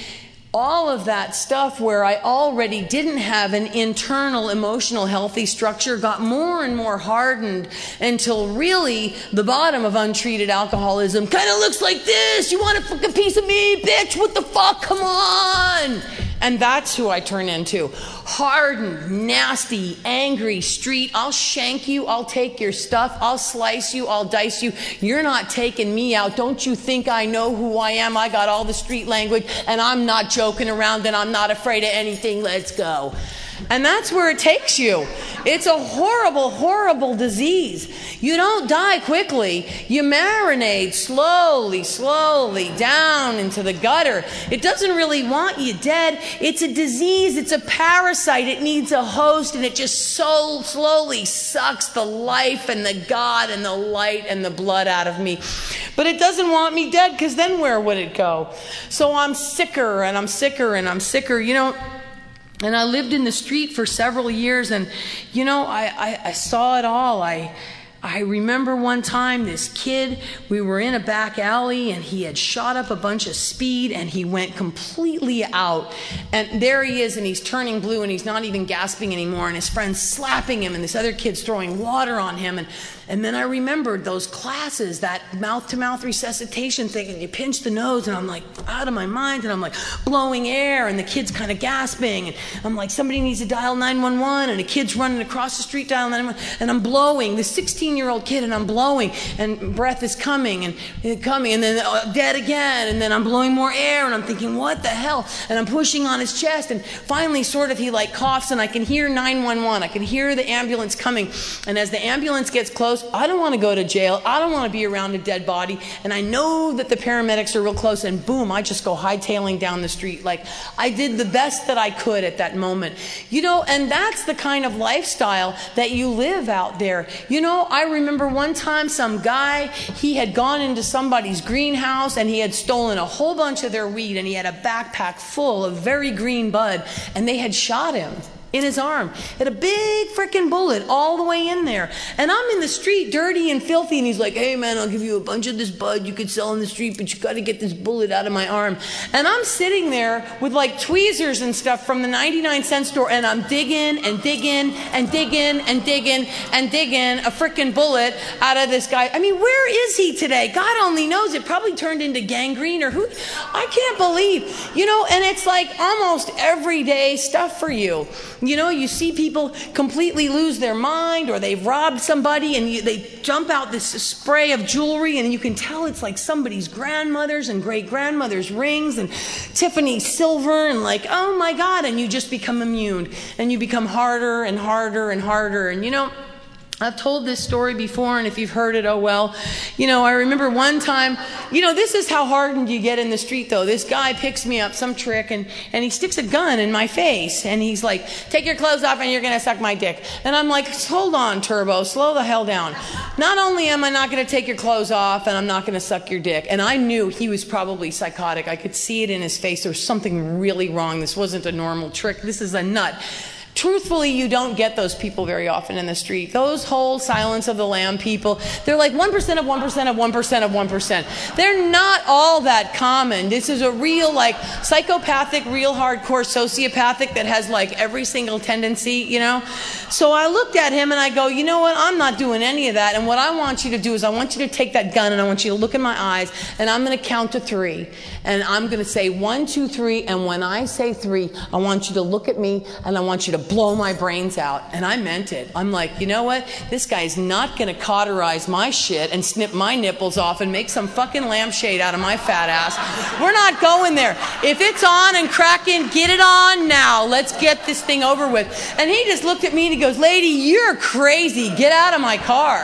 all of that stuff where I already didn't have an internal emotional healthy structure got more and more hardened until really the bottom of untreated alcoholism kind of looks like this. You want a fucking piece of me, bitch? What the fuck? Come on. And that's who I turn into. Hardened, nasty, angry, street. I'll shank you. I'll take your stuff. I'll slice you. I'll dice you. You're not taking me out. Don't you think I know who I am? I got all the street language and I'm not joking around and I'm not afraid of anything. Let's go. And that's where it takes you. It's a horrible, horrible disease. You don't die quickly. You marinate slowly, slowly down into the gutter. It doesn't really want you dead. It's a disease. It's a parasite. It needs a host, and it just so slowly sucks the life and the God and the light and the blood out of me. But it doesn't want me dead, because then where would it go? So I'm sicker and I'm sicker and I'm sicker. You know, and I lived in the street for several years, and, you know, I, I, I saw it all. I I remember one time this kid, we were in a back alley, and he had shot up a bunch of speed, and he went completely out. And there he is, and he's turning blue, and he's not even gasping anymore, and his friend's slapping him, and this other kid's throwing water on him. And And then I remembered those classes, that mouth-to-mouth resuscitation thing, and you pinch the nose, and I'm like out of my mind, and I'm like blowing air, and the kid's kind of gasping, and I'm like, somebody needs to dial nine one one, and a kid's running across the street dialing nine one one, and I'm blowing, this sixteen-year-old kid, and I'm blowing, and breath is coming, and, and coming, and then uh, dead again, and then I'm blowing more air, and I'm thinking, what the hell? And I'm pushing on his chest, and finally, sort of, he like coughs, and I can hear nine one one, I can hear the ambulance coming, and as the ambulance gets close, I don't want to go to jail. I don't want to be around a dead body. And I know that the paramedics are real close, and boom, I just go hightailing down the street. Like, I did the best that I could at that moment. You know, and that's the kind of lifestyle that you live out there. You know, I remember one time some guy, he had gone into somebody's greenhouse and he had stolen a whole bunch of their weed, and he had a backpack full of very green bud, and they had shot him in his arm. Had a big freaking bullet all the way in there. And I'm in the street dirty and filthy, and he's like, hey man, I'll give you a bunch of this bud you could sell in the street, but you got to get this bullet out of my arm. And I'm sitting there with like tweezers and stuff from the ninety-nine cent store, and I'm digging and digging and digging and digging and digging a freaking bullet out of this guy. I mean, where is he today? God only knows. It probably turned into gangrene or who. I can't believe, you know, and it's like almost everyday stuff for you. You know, you see people completely lose their mind, or they've robbed somebody, and you, they jump out this spray of jewelry, and you can tell it's like somebody's grandmother's and great-grandmother's rings and Tiffany silver, and like, oh my God, and you just become immune, and you become harder and harder and harder. And you know, I've told this story before, and if you've heard it, oh well. You know, I remember one time, you know, this is how hardened you get in the street, though. This guy picks me up, some trick, and, and he sticks a gun in my face, and he's like, take your clothes off and you're going to suck my dick. And I'm like, hold on, Turbo, slow the hell down. Not only am I not going to take your clothes off, and I'm not going to suck your dick. And I knew he was probably psychotic. I could see it in his face. There was something really wrong. This wasn't a normal trick. This is a nut. Truthfully, you don't get those people very often in the street. Those whole Silence of the Lamb people, they're like one percent of one percent of one percent of one percent. They're not all that common. This is a real, like, psychopathic, real hardcore sociopathic that has, like, every single tendency, you know? So I looked at him and I go, you know what? I'm not doing any of that. And what I want you to do is I want you to take that gun and I want you to look in my eyes, and I'm going to count to three. And I'm going to say one, two, three. And when I say three, I want you to look at me and I want you to blow my brains out. And I meant it. I'm like, you know what? This guy's not going to cauterize my shit and snip my nipples off and make some fucking lampshade out of my fat ass. We're not going there. If it's on and cracking, get it on now. Let's get this thing over with. And he just looked at me and he goes, lady, you're crazy. Get out of my car.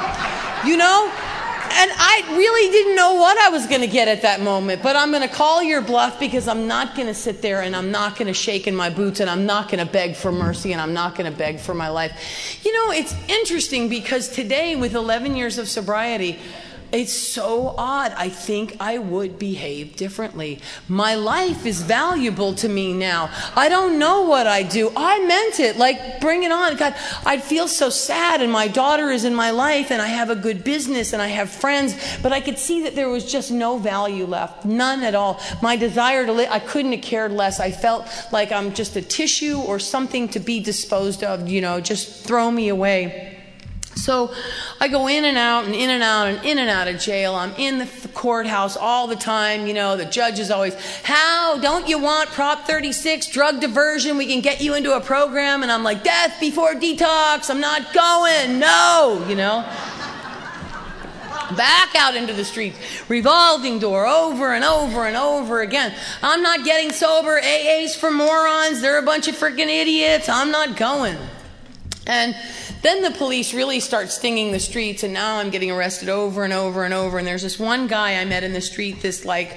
You know? And I really didn't know what I was going to get at that moment, but I'm going to call your bluff, because I'm not going to sit there and I'm not going to shake in my boots, and I'm not going to beg for mercy, and I'm not going to beg for my life. You know, it's interesting because today, with eleven years of sobriety, It's so odd. I think I would behave differently. My life is valuable to me now. I don't know what I do. I meant it. Like, bring it on. God, I'd feel so sad, and my daughter is in my life, and I have a good business, and I have friends, but I could see that there was just no value left. None at all. My desire to live, I couldn't have cared less. I felt like I'm just a tissue or something to be disposed of, you know, just throw me away. So I go in and out and in and out and in and out of jail. I'm in the courthouse all the time. You know, the judge is always, how, don't you want Prop thirty-six, drug diversion? We can get you into a program. And I'm like, death before detox. I'm not going. No, you know. Back out into the streets, revolving door over and over and over again. I'm not getting sober. A A's for morons. They're a bunch of freaking idiots. I'm not going. And then the police really start stinging the streets, and now I'm getting arrested over and over and over. And there's this one guy I met in the street, this like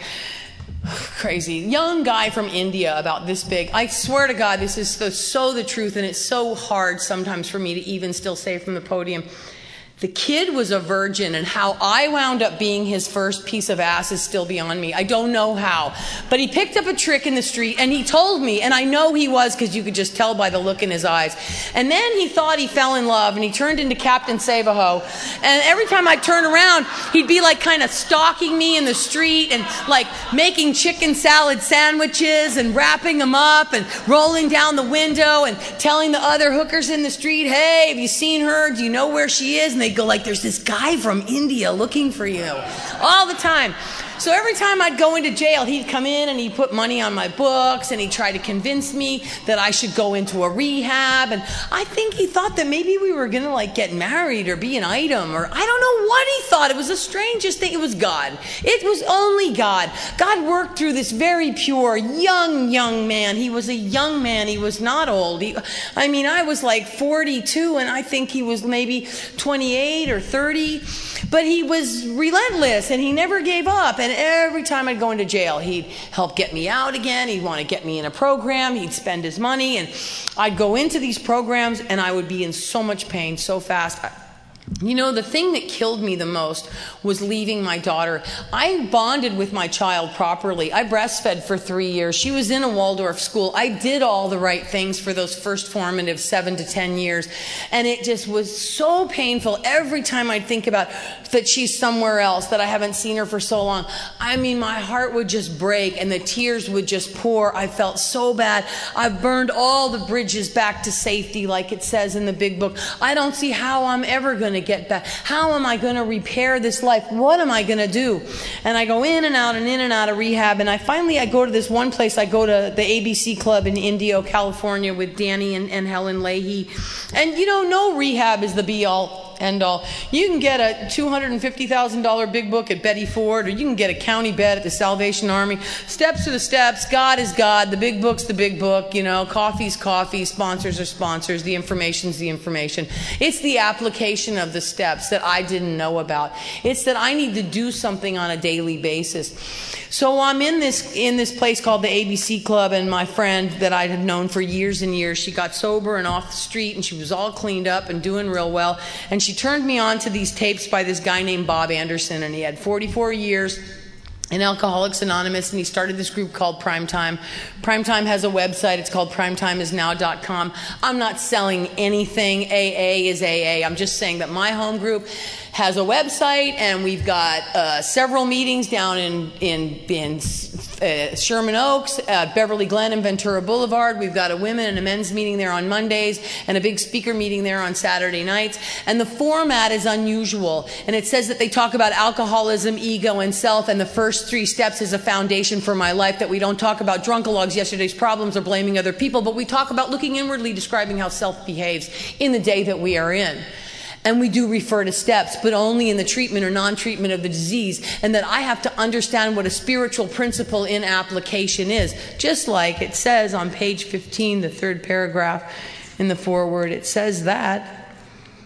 crazy young guy from India, about this big. I swear to God, this is so, so the truth, and it's so hard sometimes for me to even still say from the podium. The kid was a virgin, and how I wound up being his first piece of ass is still beyond me. I don't know how. But he picked up a trick in the street, and he told me, and I know he was because you could just tell by the look in his eyes. And then he thought he fell in love, and he turned into Captain Save-A-Ho. And every time I'd turn around, he'd be like kind of stalking me in the street and like making chicken salad sandwiches and wrapping them up and rolling down the window and telling the other hookers in the street, hey, have you seen her? Do you know where she is? And they go like, there's this guy from India looking for you all the time. So every time I'd go into jail, he'd come in and he'd put money on my books, and he'd try to convince me that I should go into a rehab. And I think he thought that maybe we were going to like get married or be an item, or I don't know what he thought. It was the strangest thing. It was God. It was only God. God worked through this very pure, young, young man. He was a young man. He was not old. He, I mean, I was like forty-two, and I think he was maybe twenty-eight or thirty. But he was relentless, and he never gave up. And every time I'd go into jail, he'd help get me out again. He'd want to get me in a program. He'd spend his money. And I'd go into these programs, and I would be in so much pain so fast. You know, the thing that killed me the most was leaving my daughter. I bonded with my child properly. I breastfed for three years. She was in a Waldorf school. I did all the right things for those first formative seven to ten years. And it just was so painful every time I'd think about that she's somewhere else, that I haven't seen her for so long. I mean, my heart would just break and the tears would just pour. I felt so bad. I've burned all the bridges back to safety, like it says in the big book. I don't see how I'm ever going to get back. How am I going to repair this life? What am I going to do? And I go in and out and in and out of rehab. And I finally, I go to this one place. I go to the A B C Club in Indio, California with Danny and, and Helen Leahy. And you know, no rehab is the be all end all. You can get a two hundred fifty thousand dollars big book at Betty Ford, or you can get a county bed at the Salvation Army. Steps are the steps. God is God. The big book's the big book. You know, coffee's coffee. Sponsors are sponsors. The information's the information. It's the application of the steps that I didn't know about. It's that I need to do something on a daily basis. So I'm in this in this place called the A B C Club, and my friend that I had known for years and years, she got sober and off the street, and she was all cleaned up and doing real well. And she turned me on to these tapes by this guy named Bob Anderson, and he had forty-four years in Alcoholics Anonymous, and he started this group called Primetime. Primetime has a website. It's called primetime is now dot com. I'm not selling anything. A A is A A. I'm just saying that my home group has a website, and we've got uh, several meetings down in in, in uh, Sherman Oaks, uh, Beverly Glen, and Ventura Boulevard. We've got a women and a men's meeting there on Mondays, and a big speaker meeting there on Saturday nights. And the format is unusual, and it says that they talk about alcoholism, ego, and self, and the first three steps is a foundation for my life. That we don't talk about drunkalogs, yesterday's problems, or blaming other people, but we talk about looking inwardly, describing how self behaves in the day that we are in. And we do refer to steps, but only in the treatment or non-treatment of the disease. And that I have to understand what a spiritual principle in application is. Just like it says on page fifteen, the third paragraph in the foreword, it says that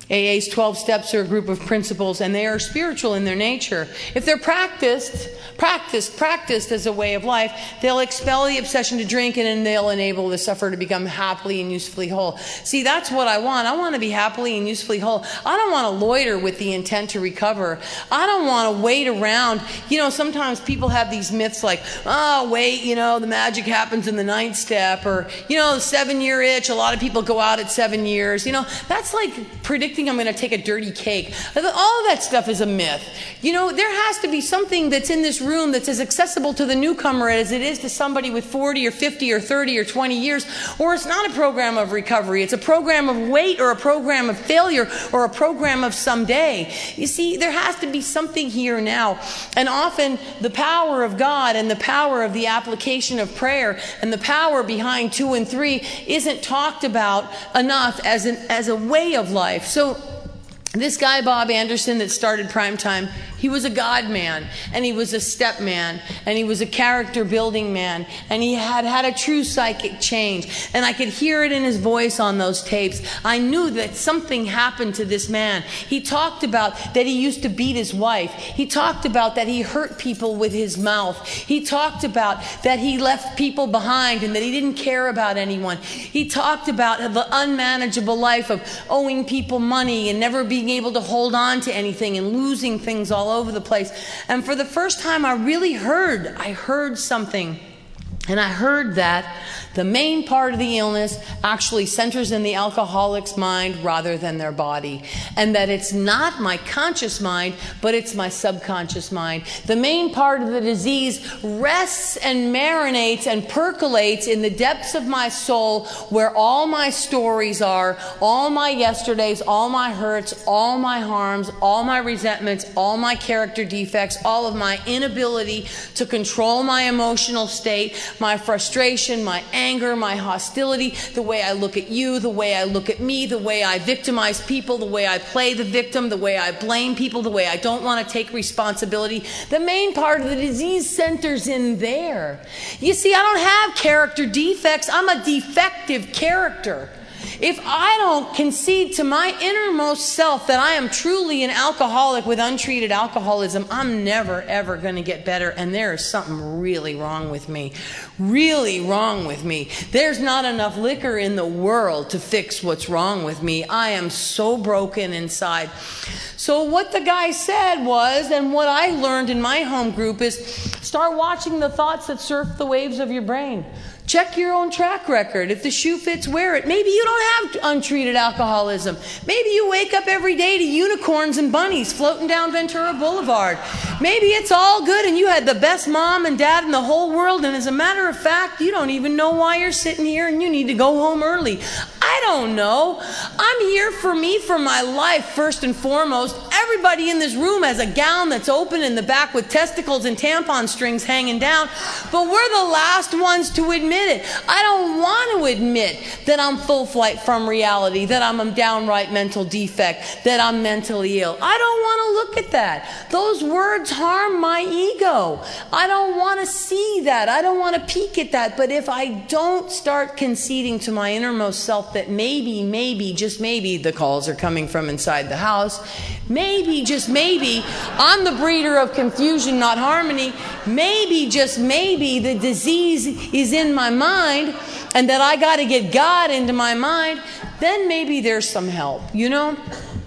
A A's twelve steps are a group of principles, and they are spiritual in their nature. If they're practiced, practiced, practiced as a way of life, they'll expel the obsession to drink, and then they'll enable the sufferer to become happily and usefully whole. See, that's what I want. I want to be happily and usefully whole. I don't want to loiter with the intent to recover. I don't want to wait around. You know, sometimes people have these myths like, oh, wait, you know, the magic happens in the ninth step, or, you know, the seven-year itch. A lot of people go out at seven years. You know, that's like predicting I'm going to take a dirty cake. All of that stuff is a myth. You know, there has to be something that's in this room that's as accessible to the newcomer as it is to somebody with forty or fifty or thirty or twenty years, or it's not a program of recovery. It's a program of wait, or a program of failure, or a program of someday. You see, there has to be something here now. And often the power of God and the power of the application of prayer and the power behind two and three isn't talked about enough as an as a way of life. So this guy, Bob Anderson, that started Primetime, he was a God man, and he was a step man, and he was a character building man, and he had had a true psychic change. And I could hear it in his voice on those tapes. I knew that something happened to this man. He talked about that he used to beat his wife. He talked about that he hurt people with his mouth. He talked about that he left people behind and that he didn't care about anyone. He talked about the unmanageable life of owing people money and never being able to hold on to anything and losing things all over the place. And for the first time, I really heard, I heard something. And I heard that the main part of the illness actually centers in the alcoholic's mind rather than their body. And that it's not my conscious mind, but it's my subconscious mind. The main part of the disease rests and marinates and percolates in the depths of my soul, where all my stories are, all my yesterdays, all my hurts, all my harms, all my resentments, all my character defects, all of my inability to control my emotional state, my frustration, my anger, my hostility, the way I look at you, the way I look at me, the way I victimize people, the way I play the victim, the way I blame people, the way I don't want to take responsibility. The main part of the disease centers in there. You see, I don't have character defects. I'm a defective character. If I don't concede to my innermost self that I am truly an alcoholic with untreated alcoholism, I'm never, ever going to get better. And there is something really wrong with me. Really wrong with me. There's not enough liquor in the world to fix what's wrong with me. I am so broken inside. So what the guy said was, and what I learned in my home group is, start watching the thoughts that surf the waves of your brain. Check your own track record. If the shoe fits, wear it. Maybe you don't have untreated alcoholism. Maybe you wake up every day to unicorns and bunnies floating down Ventura Boulevard. Maybe it's all good and you had the best mom and dad in the whole world, and as a matter of fact, you don't even know why you're sitting here and you need to go home early. I don't know. I'm here for me, for my life, first and foremost. Everybody in this room has a gown that's open in the back with testicles and tampon strings hanging down, but we're the last ones to admit it. I don't want to admit that I'm full flight from reality, that I'm a downright mental defect, that I'm mentally ill. I don't want to look at that. Those words harm my ego. I don't want to see that. I don't want to peek at that. But if I don't start conceding to my innermost self that maybe, maybe, just maybe, the calls are coming from inside the house, maybe, just maybe, I'm the breeder of confusion, not harmony, maybe, just maybe, the disease is in my mind, and that I got to get God into my mind, then maybe there's some help, you know?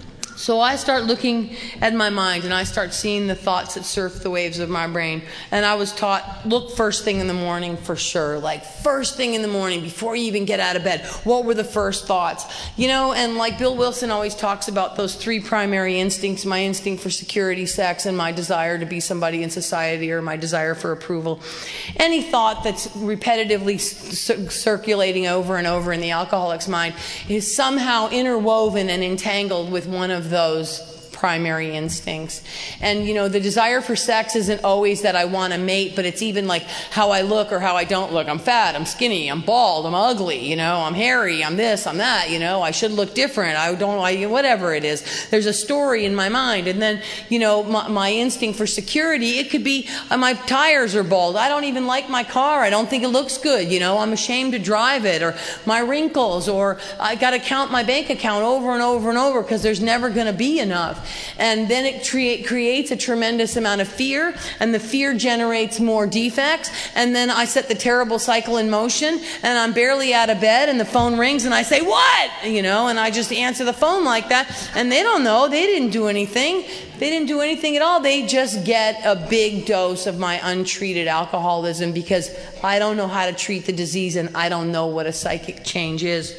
So I start looking at my mind, and I start seeing the thoughts that surf the waves of my brain. And I was taught, look first thing in the morning for sure. Like first thing in the morning, before you even get out of bed, what were the first thoughts? You know, and like Bill Wilson always talks about those three primary instincts, my instinct for security, sex, and my desire to be somebody in society, or my desire for approval. Any thought that's repetitively c- circulating over and over in the alcoholic's mind is somehow interwoven and entangled with one of those primary instincts. And, you know, the desire for sex isn't always that I want to mate, but it's even like how I look or how I don't look. I'm fat, I'm skinny, I'm bald, I'm ugly, you know, I'm hairy, I'm this, I'm that, you know, I should look different, I don't, I, whatever it is. There's a story in my mind. And then, you know, my, my instinct for security, it could be uh, my tires are bald. I don't even like my car. I don't think it looks good, you know, I'm ashamed to drive it, or my wrinkles, or I got to count my bank account over and over and over because there's never going to be enough. And then it crea- creates a tremendous amount of fear, and the fear generates more defects, and then I set the terrible cycle in motion, and I'm barely out of bed, and the phone rings, and I say, what? You know, and I just answer the phone like that, and they don't know. They didn't do anything. They didn't do anything at all. They just get a big dose of my untreated alcoholism because I don't know how to treat the disease, and I don't know what a psychic change is.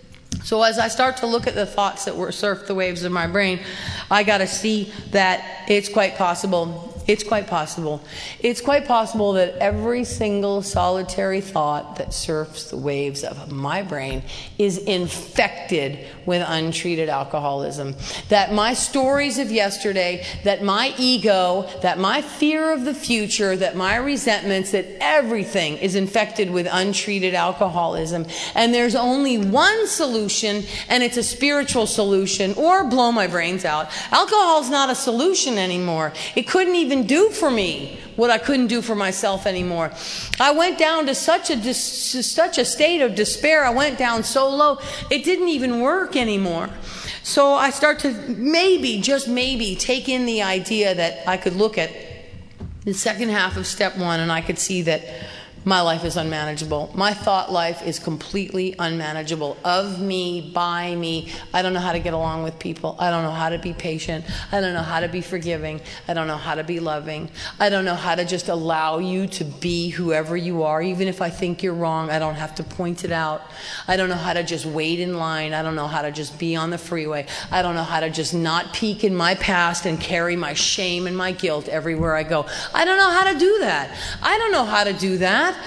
So as I start to look at the thoughts that were surf the waves of my brain, I got to see that it's quite possible. It's quite possible. It's quite possible that every single solitary thought that surfs the waves of my brain is infected with untreated alcoholism. That my stories of yesterday, that my ego, that my fear of the future, that my resentments, that everything is infected with untreated alcoholism. And there's only one solution, and it's a spiritual solution, or blow my brains out. Alcohol's not a solution anymore. It couldn't even do for me what I couldn't do for myself anymore. I went down to such a dis- such a state of despair. I went down so low, it didn't even work anymore. So I start to maybe, just maybe, take in the idea that I could look at the second half of step one, and I could see that my life is unmanageable. My thought life is completely unmanageable. Of me, by me. I don't know how to get along with people. I don't know how to be patient. I don't know how to be forgiving. I don't know how to be loving. I don't know how to just allow you to be whoever you are. Even if I think you're wrong, I don't have to point it out. I don't know how to just wait in line. I don't know how to just be on the freeway. I don't know how to just not peek in my past and carry my shame and my guilt everywhere I go. I don't know how to do that. I don't know how to do that.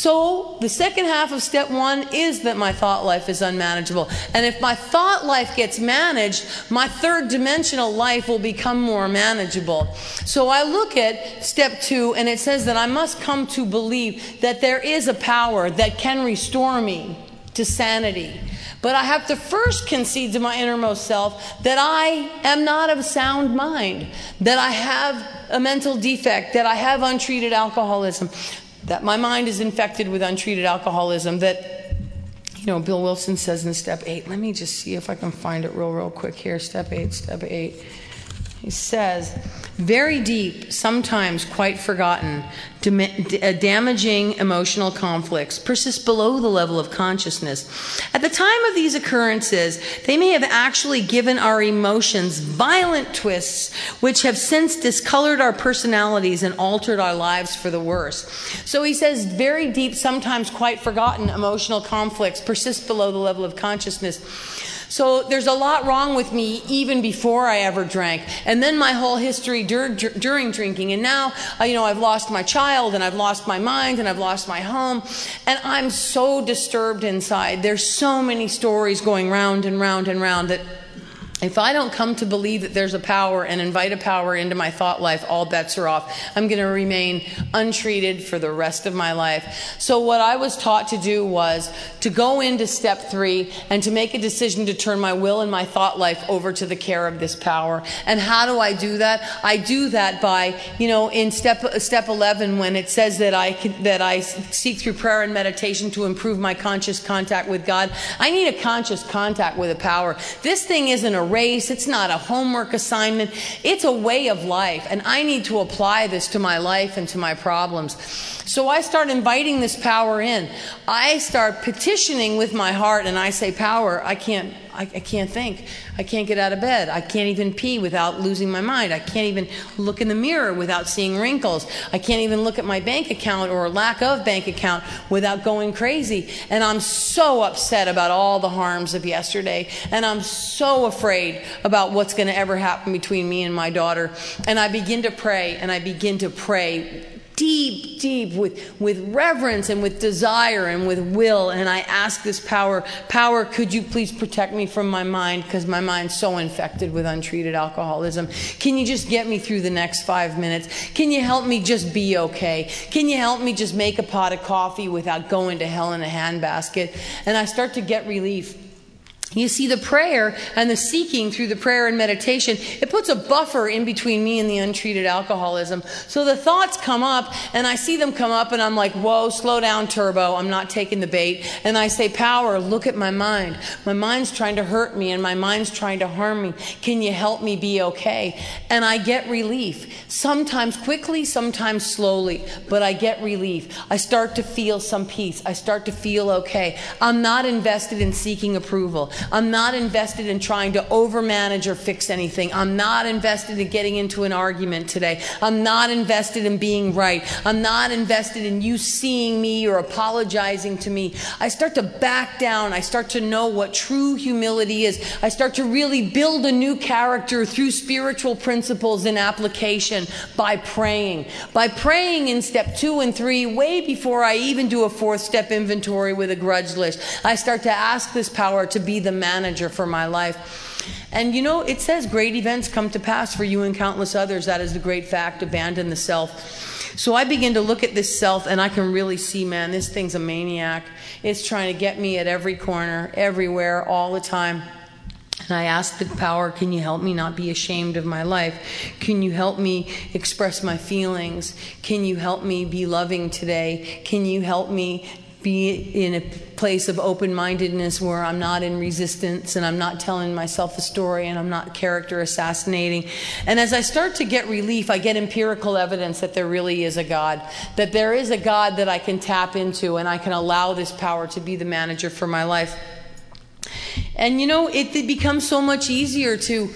So the second half of step one is that my thought life is unmanageable. And if my thought life gets managed, my third dimensional life will become more manageable. So I look at step two, and it says that I must come to believe that there is a power that can restore me to sanity. But I have to first concede to my innermost self that I am not of sound mind, that I have a mental defect, that I have untreated alcoholism, that my mind is infected with untreated alcoholism, that, you know, Bill Wilson says in step eight, let me just see if I can find it real, real quick here. Step eight, step eight. He says, very deep, sometimes quite forgotten, dam- damaging emotional conflicts persist below the level of consciousness. At the time of these occurrences, they may have actually given our emotions violent twists, which have since discolored our personalities and altered our lives for the worse. So he says, very deep, sometimes quite forgotten emotional conflicts persist below the level of consciousness. So there's a lot wrong with me even before I ever drank. And then my whole history dur- dur- during drinking. And now, uh, you know, I've lost my child, and I've lost my mind, and I've lost my home. And I'm so disturbed inside. There's so many stories going round and round and round that if I don't come to believe that there's a power and invite a power into my thought life, all bets are off. I'm going to remain untreated for the rest of my life. So what I was taught to do was to go into step three and to make a decision to turn my will and my thought life over to the care of this power. And how do I do that? I do that by, you know, in step step eleven, when it says that I can, that I seek through prayer and meditation to improve my conscious contact with God. I need a conscious contact with a power. This thing isn't a race. It's not a homework assignment. It's a way of life. And I need to apply this to my life and to my problems. So I start inviting this power in. I start petitioning with my heart, and I say, power, I can't, I, I can't think. I can't get out of bed. I can't even pee without losing my mind. I can't even look in the mirror without seeing wrinkles. I can't even look at my bank account or lack of bank account without going crazy. And I'm so upset about all the harms of yesterday. And I'm so afraid about what's going to ever happen between me and my daughter. And I begin to pray, and I begin to pray deep, deep with, with reverence and with desire and with will. And I ask this power, power, could you please protect me from my mind, because my mind's so infected with untreated alcoholism. Can you just get me through the next five minutes? Can you help me just be okay? Can you help me just make a pot of coffee without going to hell in a handbasket? And I start to get relief. You see, the prayer and the seeking through the prayer and meditation, it puts a buffer in between me and the untreated alcoholism. So the thoughts come up, and I see them come up, and I'm like, whoa, slow down, turbo. I'm not taking the bait. And I say, power, look at my mind. My mind's trying to hurt me, and my mind's trying to harm me. Can you help me be okay? And I get relief. Sometimes quickly, sometimes slowly, but I get relief. I start to feel some peace. I start to feel okay. I'm not invested in seeking approval. I'm not invested in trying to overmanage or fix anything. I'm not invested in getting into an argument today. I'm not invested in being right. I'm not invested in you seeing me or apologizing to me. I start to back down. I start to know what true humility is. I start to really build a new character through spiritual principles and application by praying. By praying in step two and three, way before I even do a fourth step inventory with a grudge list. I start to ask this power to be the manager for my life. And you know, it says great events come to pass for you and countless others. That is the great fact. Abandon the self. So I begin to look at this self, and I can really see, man, this thing's a maniac. It's trying to get me at every corner, everywhere, all the time. And I ask the power, can you help me not be ashamed of my life? Can you help me express my feelings? Can you help me be loving today? Can you help me be in a place of open-mindedness where I'm not in resistance and I'm not telling myself a story and I'm not character assassinating? And as I start to get relief, I get empirical evidence that there really is a God, that there is a God that I can tap into, and I can allow this power to be the manager for my life. And you know, it, it becomes so much easier to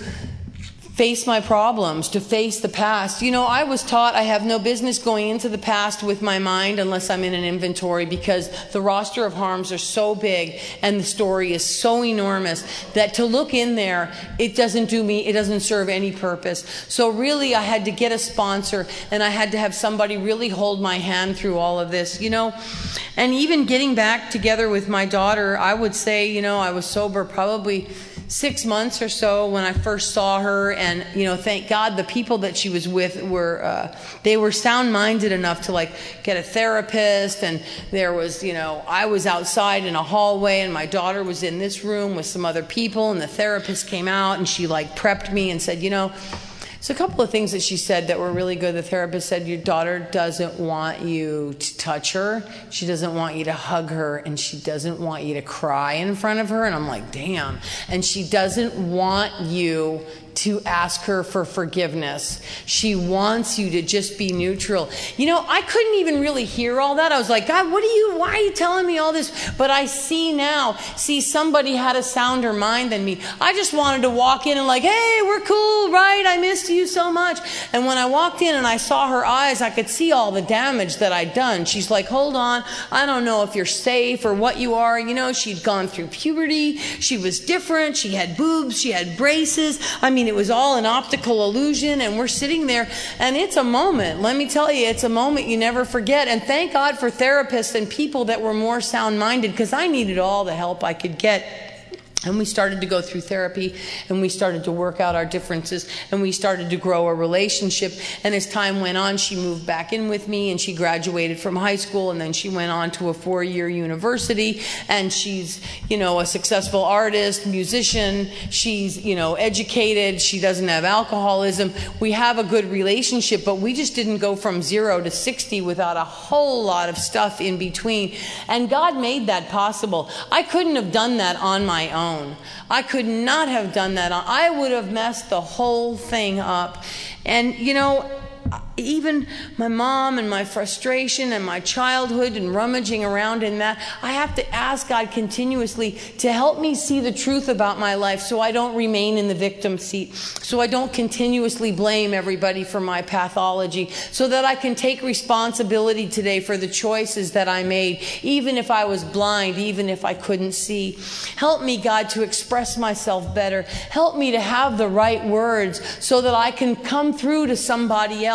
face my problems, to face the past. You know, I was taught I have no business going into the past with my mind unless I'm in an inventory, because the roster of harms are so big and the story is so enormous that to look in there, it doesn't do me, it doesn't serve any purpose. So really I had to get a sponsor, and I had to have somebody really hold my hand through all of this, you know. And even getting back together with my daughter, I would say, you know, I was sober probably six months or so when I first saw her. And, you know, thank God the people that she was with were, uh, they were sound-minded enough to, like, get a therapist. And there was, you know, I was outside in a hallway, and my daughter was in this room with some other people, and the therapist came out, and she, like, prepped me and said, you know, so a couple of things that she said that were really good. The therapist said, your daughter doesn't want you to touch her. She doesn't want you to hug her. And she doesn't want you to cry in front of her. And I'm like, damn. And she doesn't want you to ask her for forgiveness. She wants you to just be neutral. You know, I couldn't even really hear all that. I was like, God, what are you, why are you telling me all this? But I see now, see, somebody had a sounder mind than me. I just wanted to walk in and like, hey, we're cool, right? I missed you so much. And when I walked in and I saw her eyes, I could see all the damage that I'd done. She's like, hold on, I don't know if you're safe or what you are. You know, she'd gone through puberty. She was different. She had boobs. She had braces. I mean, it was all an optical illusion, and we're sitting there, and it's a moment. Let me tell you, it's a moment you never forget. And thank God for therapists and people that were more sound-minded, because I needed all the help I could get. And we started to go through therapy, and we started to work out our differences, and we started to grow a relationship. And as time went on, she moved back in with me, and she graduated from high school, and then she went on to a four-year university, and she's, you know, a successful artist, musician. She's, you know, educated. She doesn't have alcoholism. We have a good relationship, but we just didn't go from zero to sixty without a whole lot of stuff in between. And God made that possible. I couldn't have done that on my own. I could not have done that. I would have messed the whole thing up. And, you know, even my mom and my frustration and my childhood and rummaging around in that, I have to ask God continuously to help me see the truth about my life, so I don't remain in the victim seat, so I don't continuously blame everybody for my pathology, so that I can take responsibility today for the choices that I made, even if I was blind, even if I couldn't see. Help me, God, to express myself better. Help me to have the right words so that I can come through to somebody else.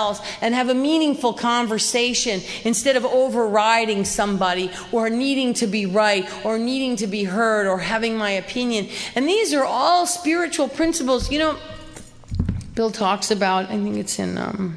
else and have a meaningful conversation instead of overriding somebody or needing to be right or needing to be heard or having my opinion. And these are all spiritual principles. You know, Bill talks about, I think it's in... Um,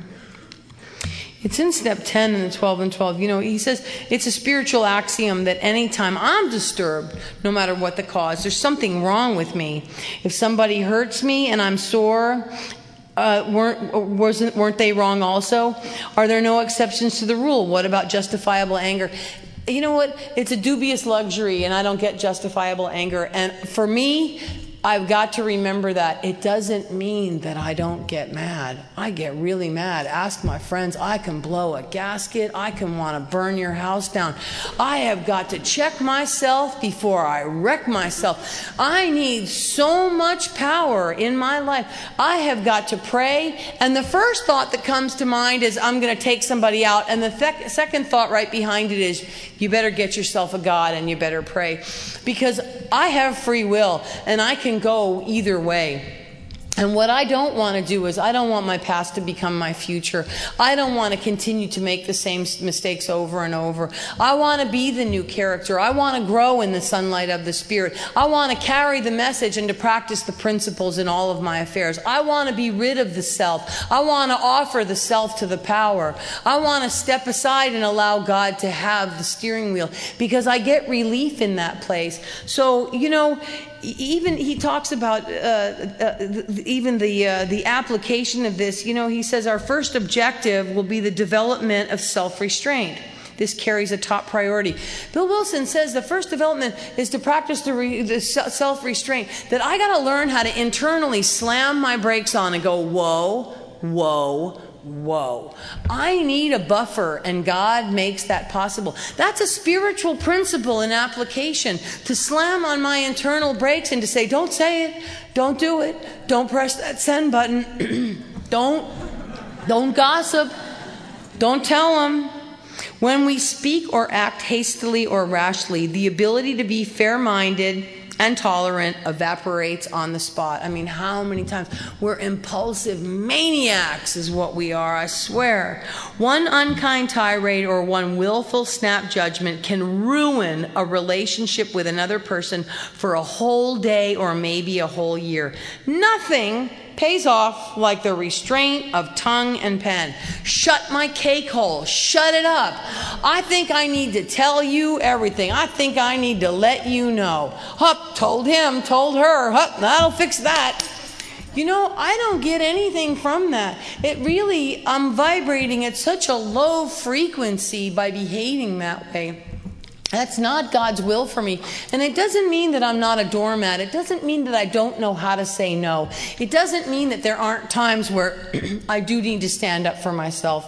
It's in step ten in the twelve and twelve. You know, he says it's a spiritual axiom that anytime I'm disturbed, no matter what the cause, there's something wrong with me. If somebody hurts me and I'm sore, uh, weren't, wasn't, weren't they wrong also? Are there no exceptions to the rule? What about justifiable anger? You know what? It's a dubious luxury, and I don't get justifiable anger. And for me, I've got to remember that it doesn't mean that I don't get mad. I get really mad. Ask my friends. I can blow a gasket. I can want to burn your house down. I have got to check myself before I wreck myself. I need so much power in my life. I have got to pray. And the first thought that comes to mind is I'm going to take somebody out. And the th- second thought right behind it is you better get yourself a God and you better pray. Because I have free will and I can go either way. And what I don't want to do is I don't want my past to become my future. I don't want to continue to make the same mistakes over and over. I want to be the new character. I want to grow in the sunlight of the Spirit. I want to carry the message and to practice the principles in all of my affairs. I want to be rid of the self. I want to offer the self to the power. I want to step aside and allow God to have the steering wheel because I get relief in that place. So, you know, even he talks about uh, uh, even the uh, the application of this. You know, he says our first objective will be the development of self-restraint. This carries a top priority. Bill Wilson says the first development is to practice the, re- the self-restraint. That I got to learn how to internally slam my brakes on and go, whoa, whoa, whoa. I need a buffer, and God makes that possible. That's a spiritual principle in application, to slam on my internal brakes and to say, don't say it, don't do it, don't press that send button, don't, don't gossip, don't tell them. When we speak or act hastily or rashly, the ability to be fair-minded and tolerant evaporates on the spot. I mean, how many times? We're impulsive maniacs is what we are, I swear. One unkind tirade or one willful snap judgment can ruin a relationship with another person for a whole day or maybe a whole year. Nothing pays off like the restraint of tongue and pen. Shut my cake hole. Shut it up. I think I need to tell you everything. I think I need to let you know. Hup, told him, told her. Hup, that'll fix that. You know, I don't get anything from that. It really, I'm vibrating at such a low frequency by behaving that way. That's not God's will for me. And it doesn't mean that I'm not a doormat. It doesn't mean that I don't know how to say no. It doesn't mean that there aren't times where I do need to stand up for myself.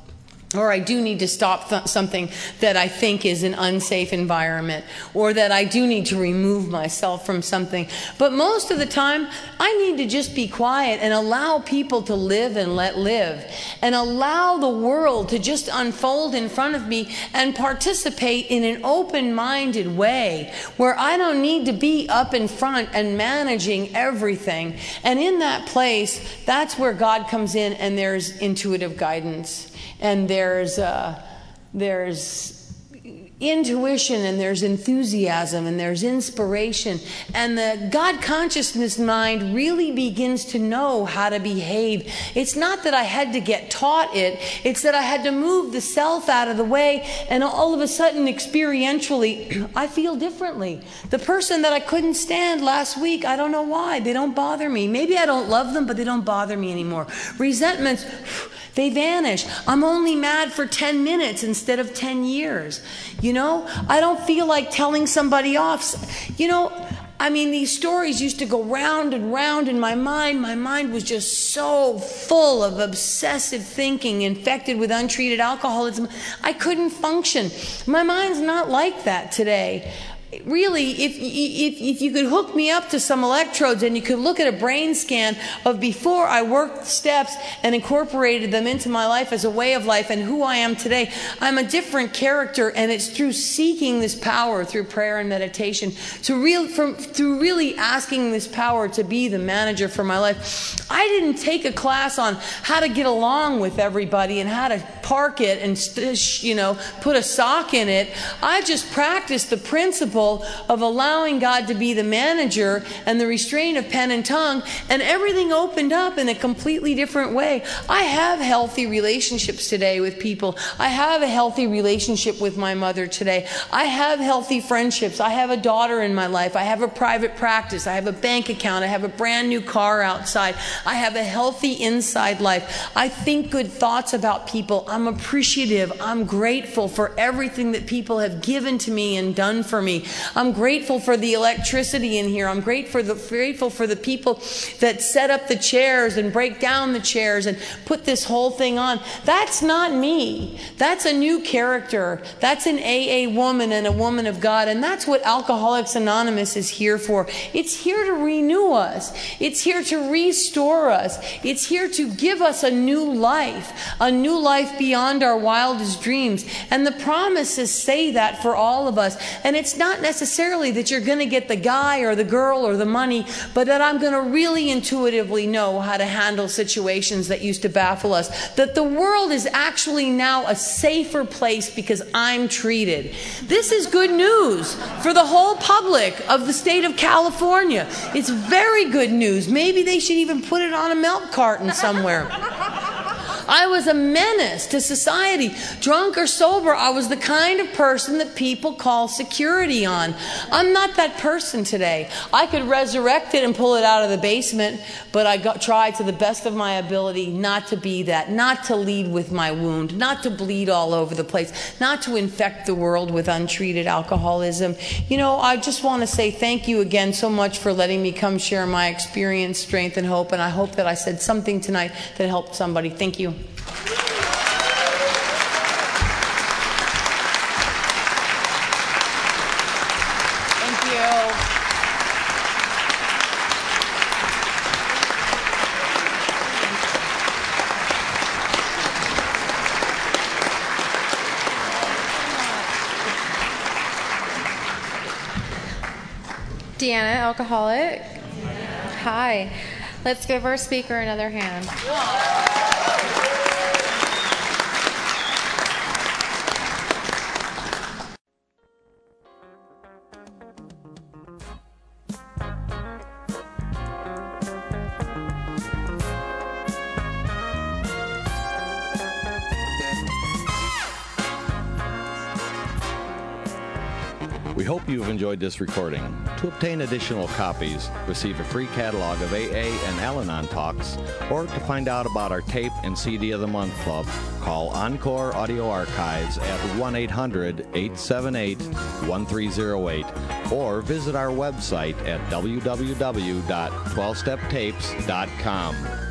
Or I do need to stop th- something that I think is an unsafe environment. Or that I do need to remove myself from something. But most of the time, I need to just be quiet and allow people to live and let live. And allow the world to just unfold in front of me and participate in an open-minded way. Where I don't need to be up in front and managing everything. And in that place, that's where God comes in and there's intuitive guidance. And there's uh, there's intuition, and there's enthusiasm, and there's inspiration. And the God consciousness mind really begins to know how to behave. It's not that I had to get taught it. It's that I had to move the self out of the way. And all of a sudden, experientially, I feel differently. The person that I couldn't stand last week, I don't know why. They don't bother me. Maybe I don't love them, but they don't bother me anymore. Resentments, they vanish. I'm only mad for ten minutes instead of ten years. You know, I don't feel like telling somebody off. You know, I mean, these stories used to go round and round in my mind. My mind was just so full of obsessive thinking, infected with untreated alcoholism. I couldn't function. My mind's not like that today. really, if, if, if you could hook me up to some electrodes and you could look at a brain scan of before I worked steps and incorporated them into my life as a way of life and who I am today, I'm a different character, and it's through seeking this power through prayer and meditation, to real, from, through really asking this power to be the manager for my life. I didn't take a class on how to get along with everybody and how to park it and, you know, put a sock in it. I just practiced the principle of allowing God to be the manager and the restraint of pen and tongue, and everything opened up in a completely different way. I have healthy relationships today with people. I have a healthy relationship with my mother today. I have healthy friendships. I have a daughter in my life. I have a private practice. I have a bank account. I have a brand new car outside. I have a healthy inside life. I think good thoughts about people. I'm appreciative. I'm grateful for everything that people have given to me and done for me. I'm grateful for the electricity in here. I'm grateful for the, grateful for the people that set up the chairs and break down the chairs and put this whole thing on. That's not me. That's a new character. That's an A A woman and a woman of God. And that's what Alcoholics Anonymous is here for. It's here to renew us. It's here to restore us. It's here to give us a new life, a new life beyond our wildest dreams. And the promises say that for all of us. And it's not necessarily that you're going to get the guy or the girl or the money, but that I'm going to really intuitively know how to handle situations that used to baffle us. That the world is actually now a safer place because I'm treated. This is good news for the whole public of the state of California. It's very good news. Maybe they should even put it on a milk carton somewhere. I was a menace to society. Drunk or sober, I was the kind of person that people call security on. I'm not that person today. I could resurrect it and pull it out of the basement, but I got, tried to the best of my ability not to be that, not to lead with my wound, not to bleed all over the place, not to infect the world with untreated alcoholism. You know, I just want to say thank you again so much for letting me come share my experience, strength, and hope, and I hope that I said something tonight that helped somebody. Thank you. Deanna, alcoholic. Hi. Let's give our speaker another hand. We hope you've enjoyed this recording. To obtain additional copies, receive a free catalog of A A and Al-Anon talks, or to find out about our tape and C D of the Month Club, call Encore Audio Archives at one eight hundred, eight seven eight, one three zero eight, or visit our website at w w w dot twelve step tapes dot com.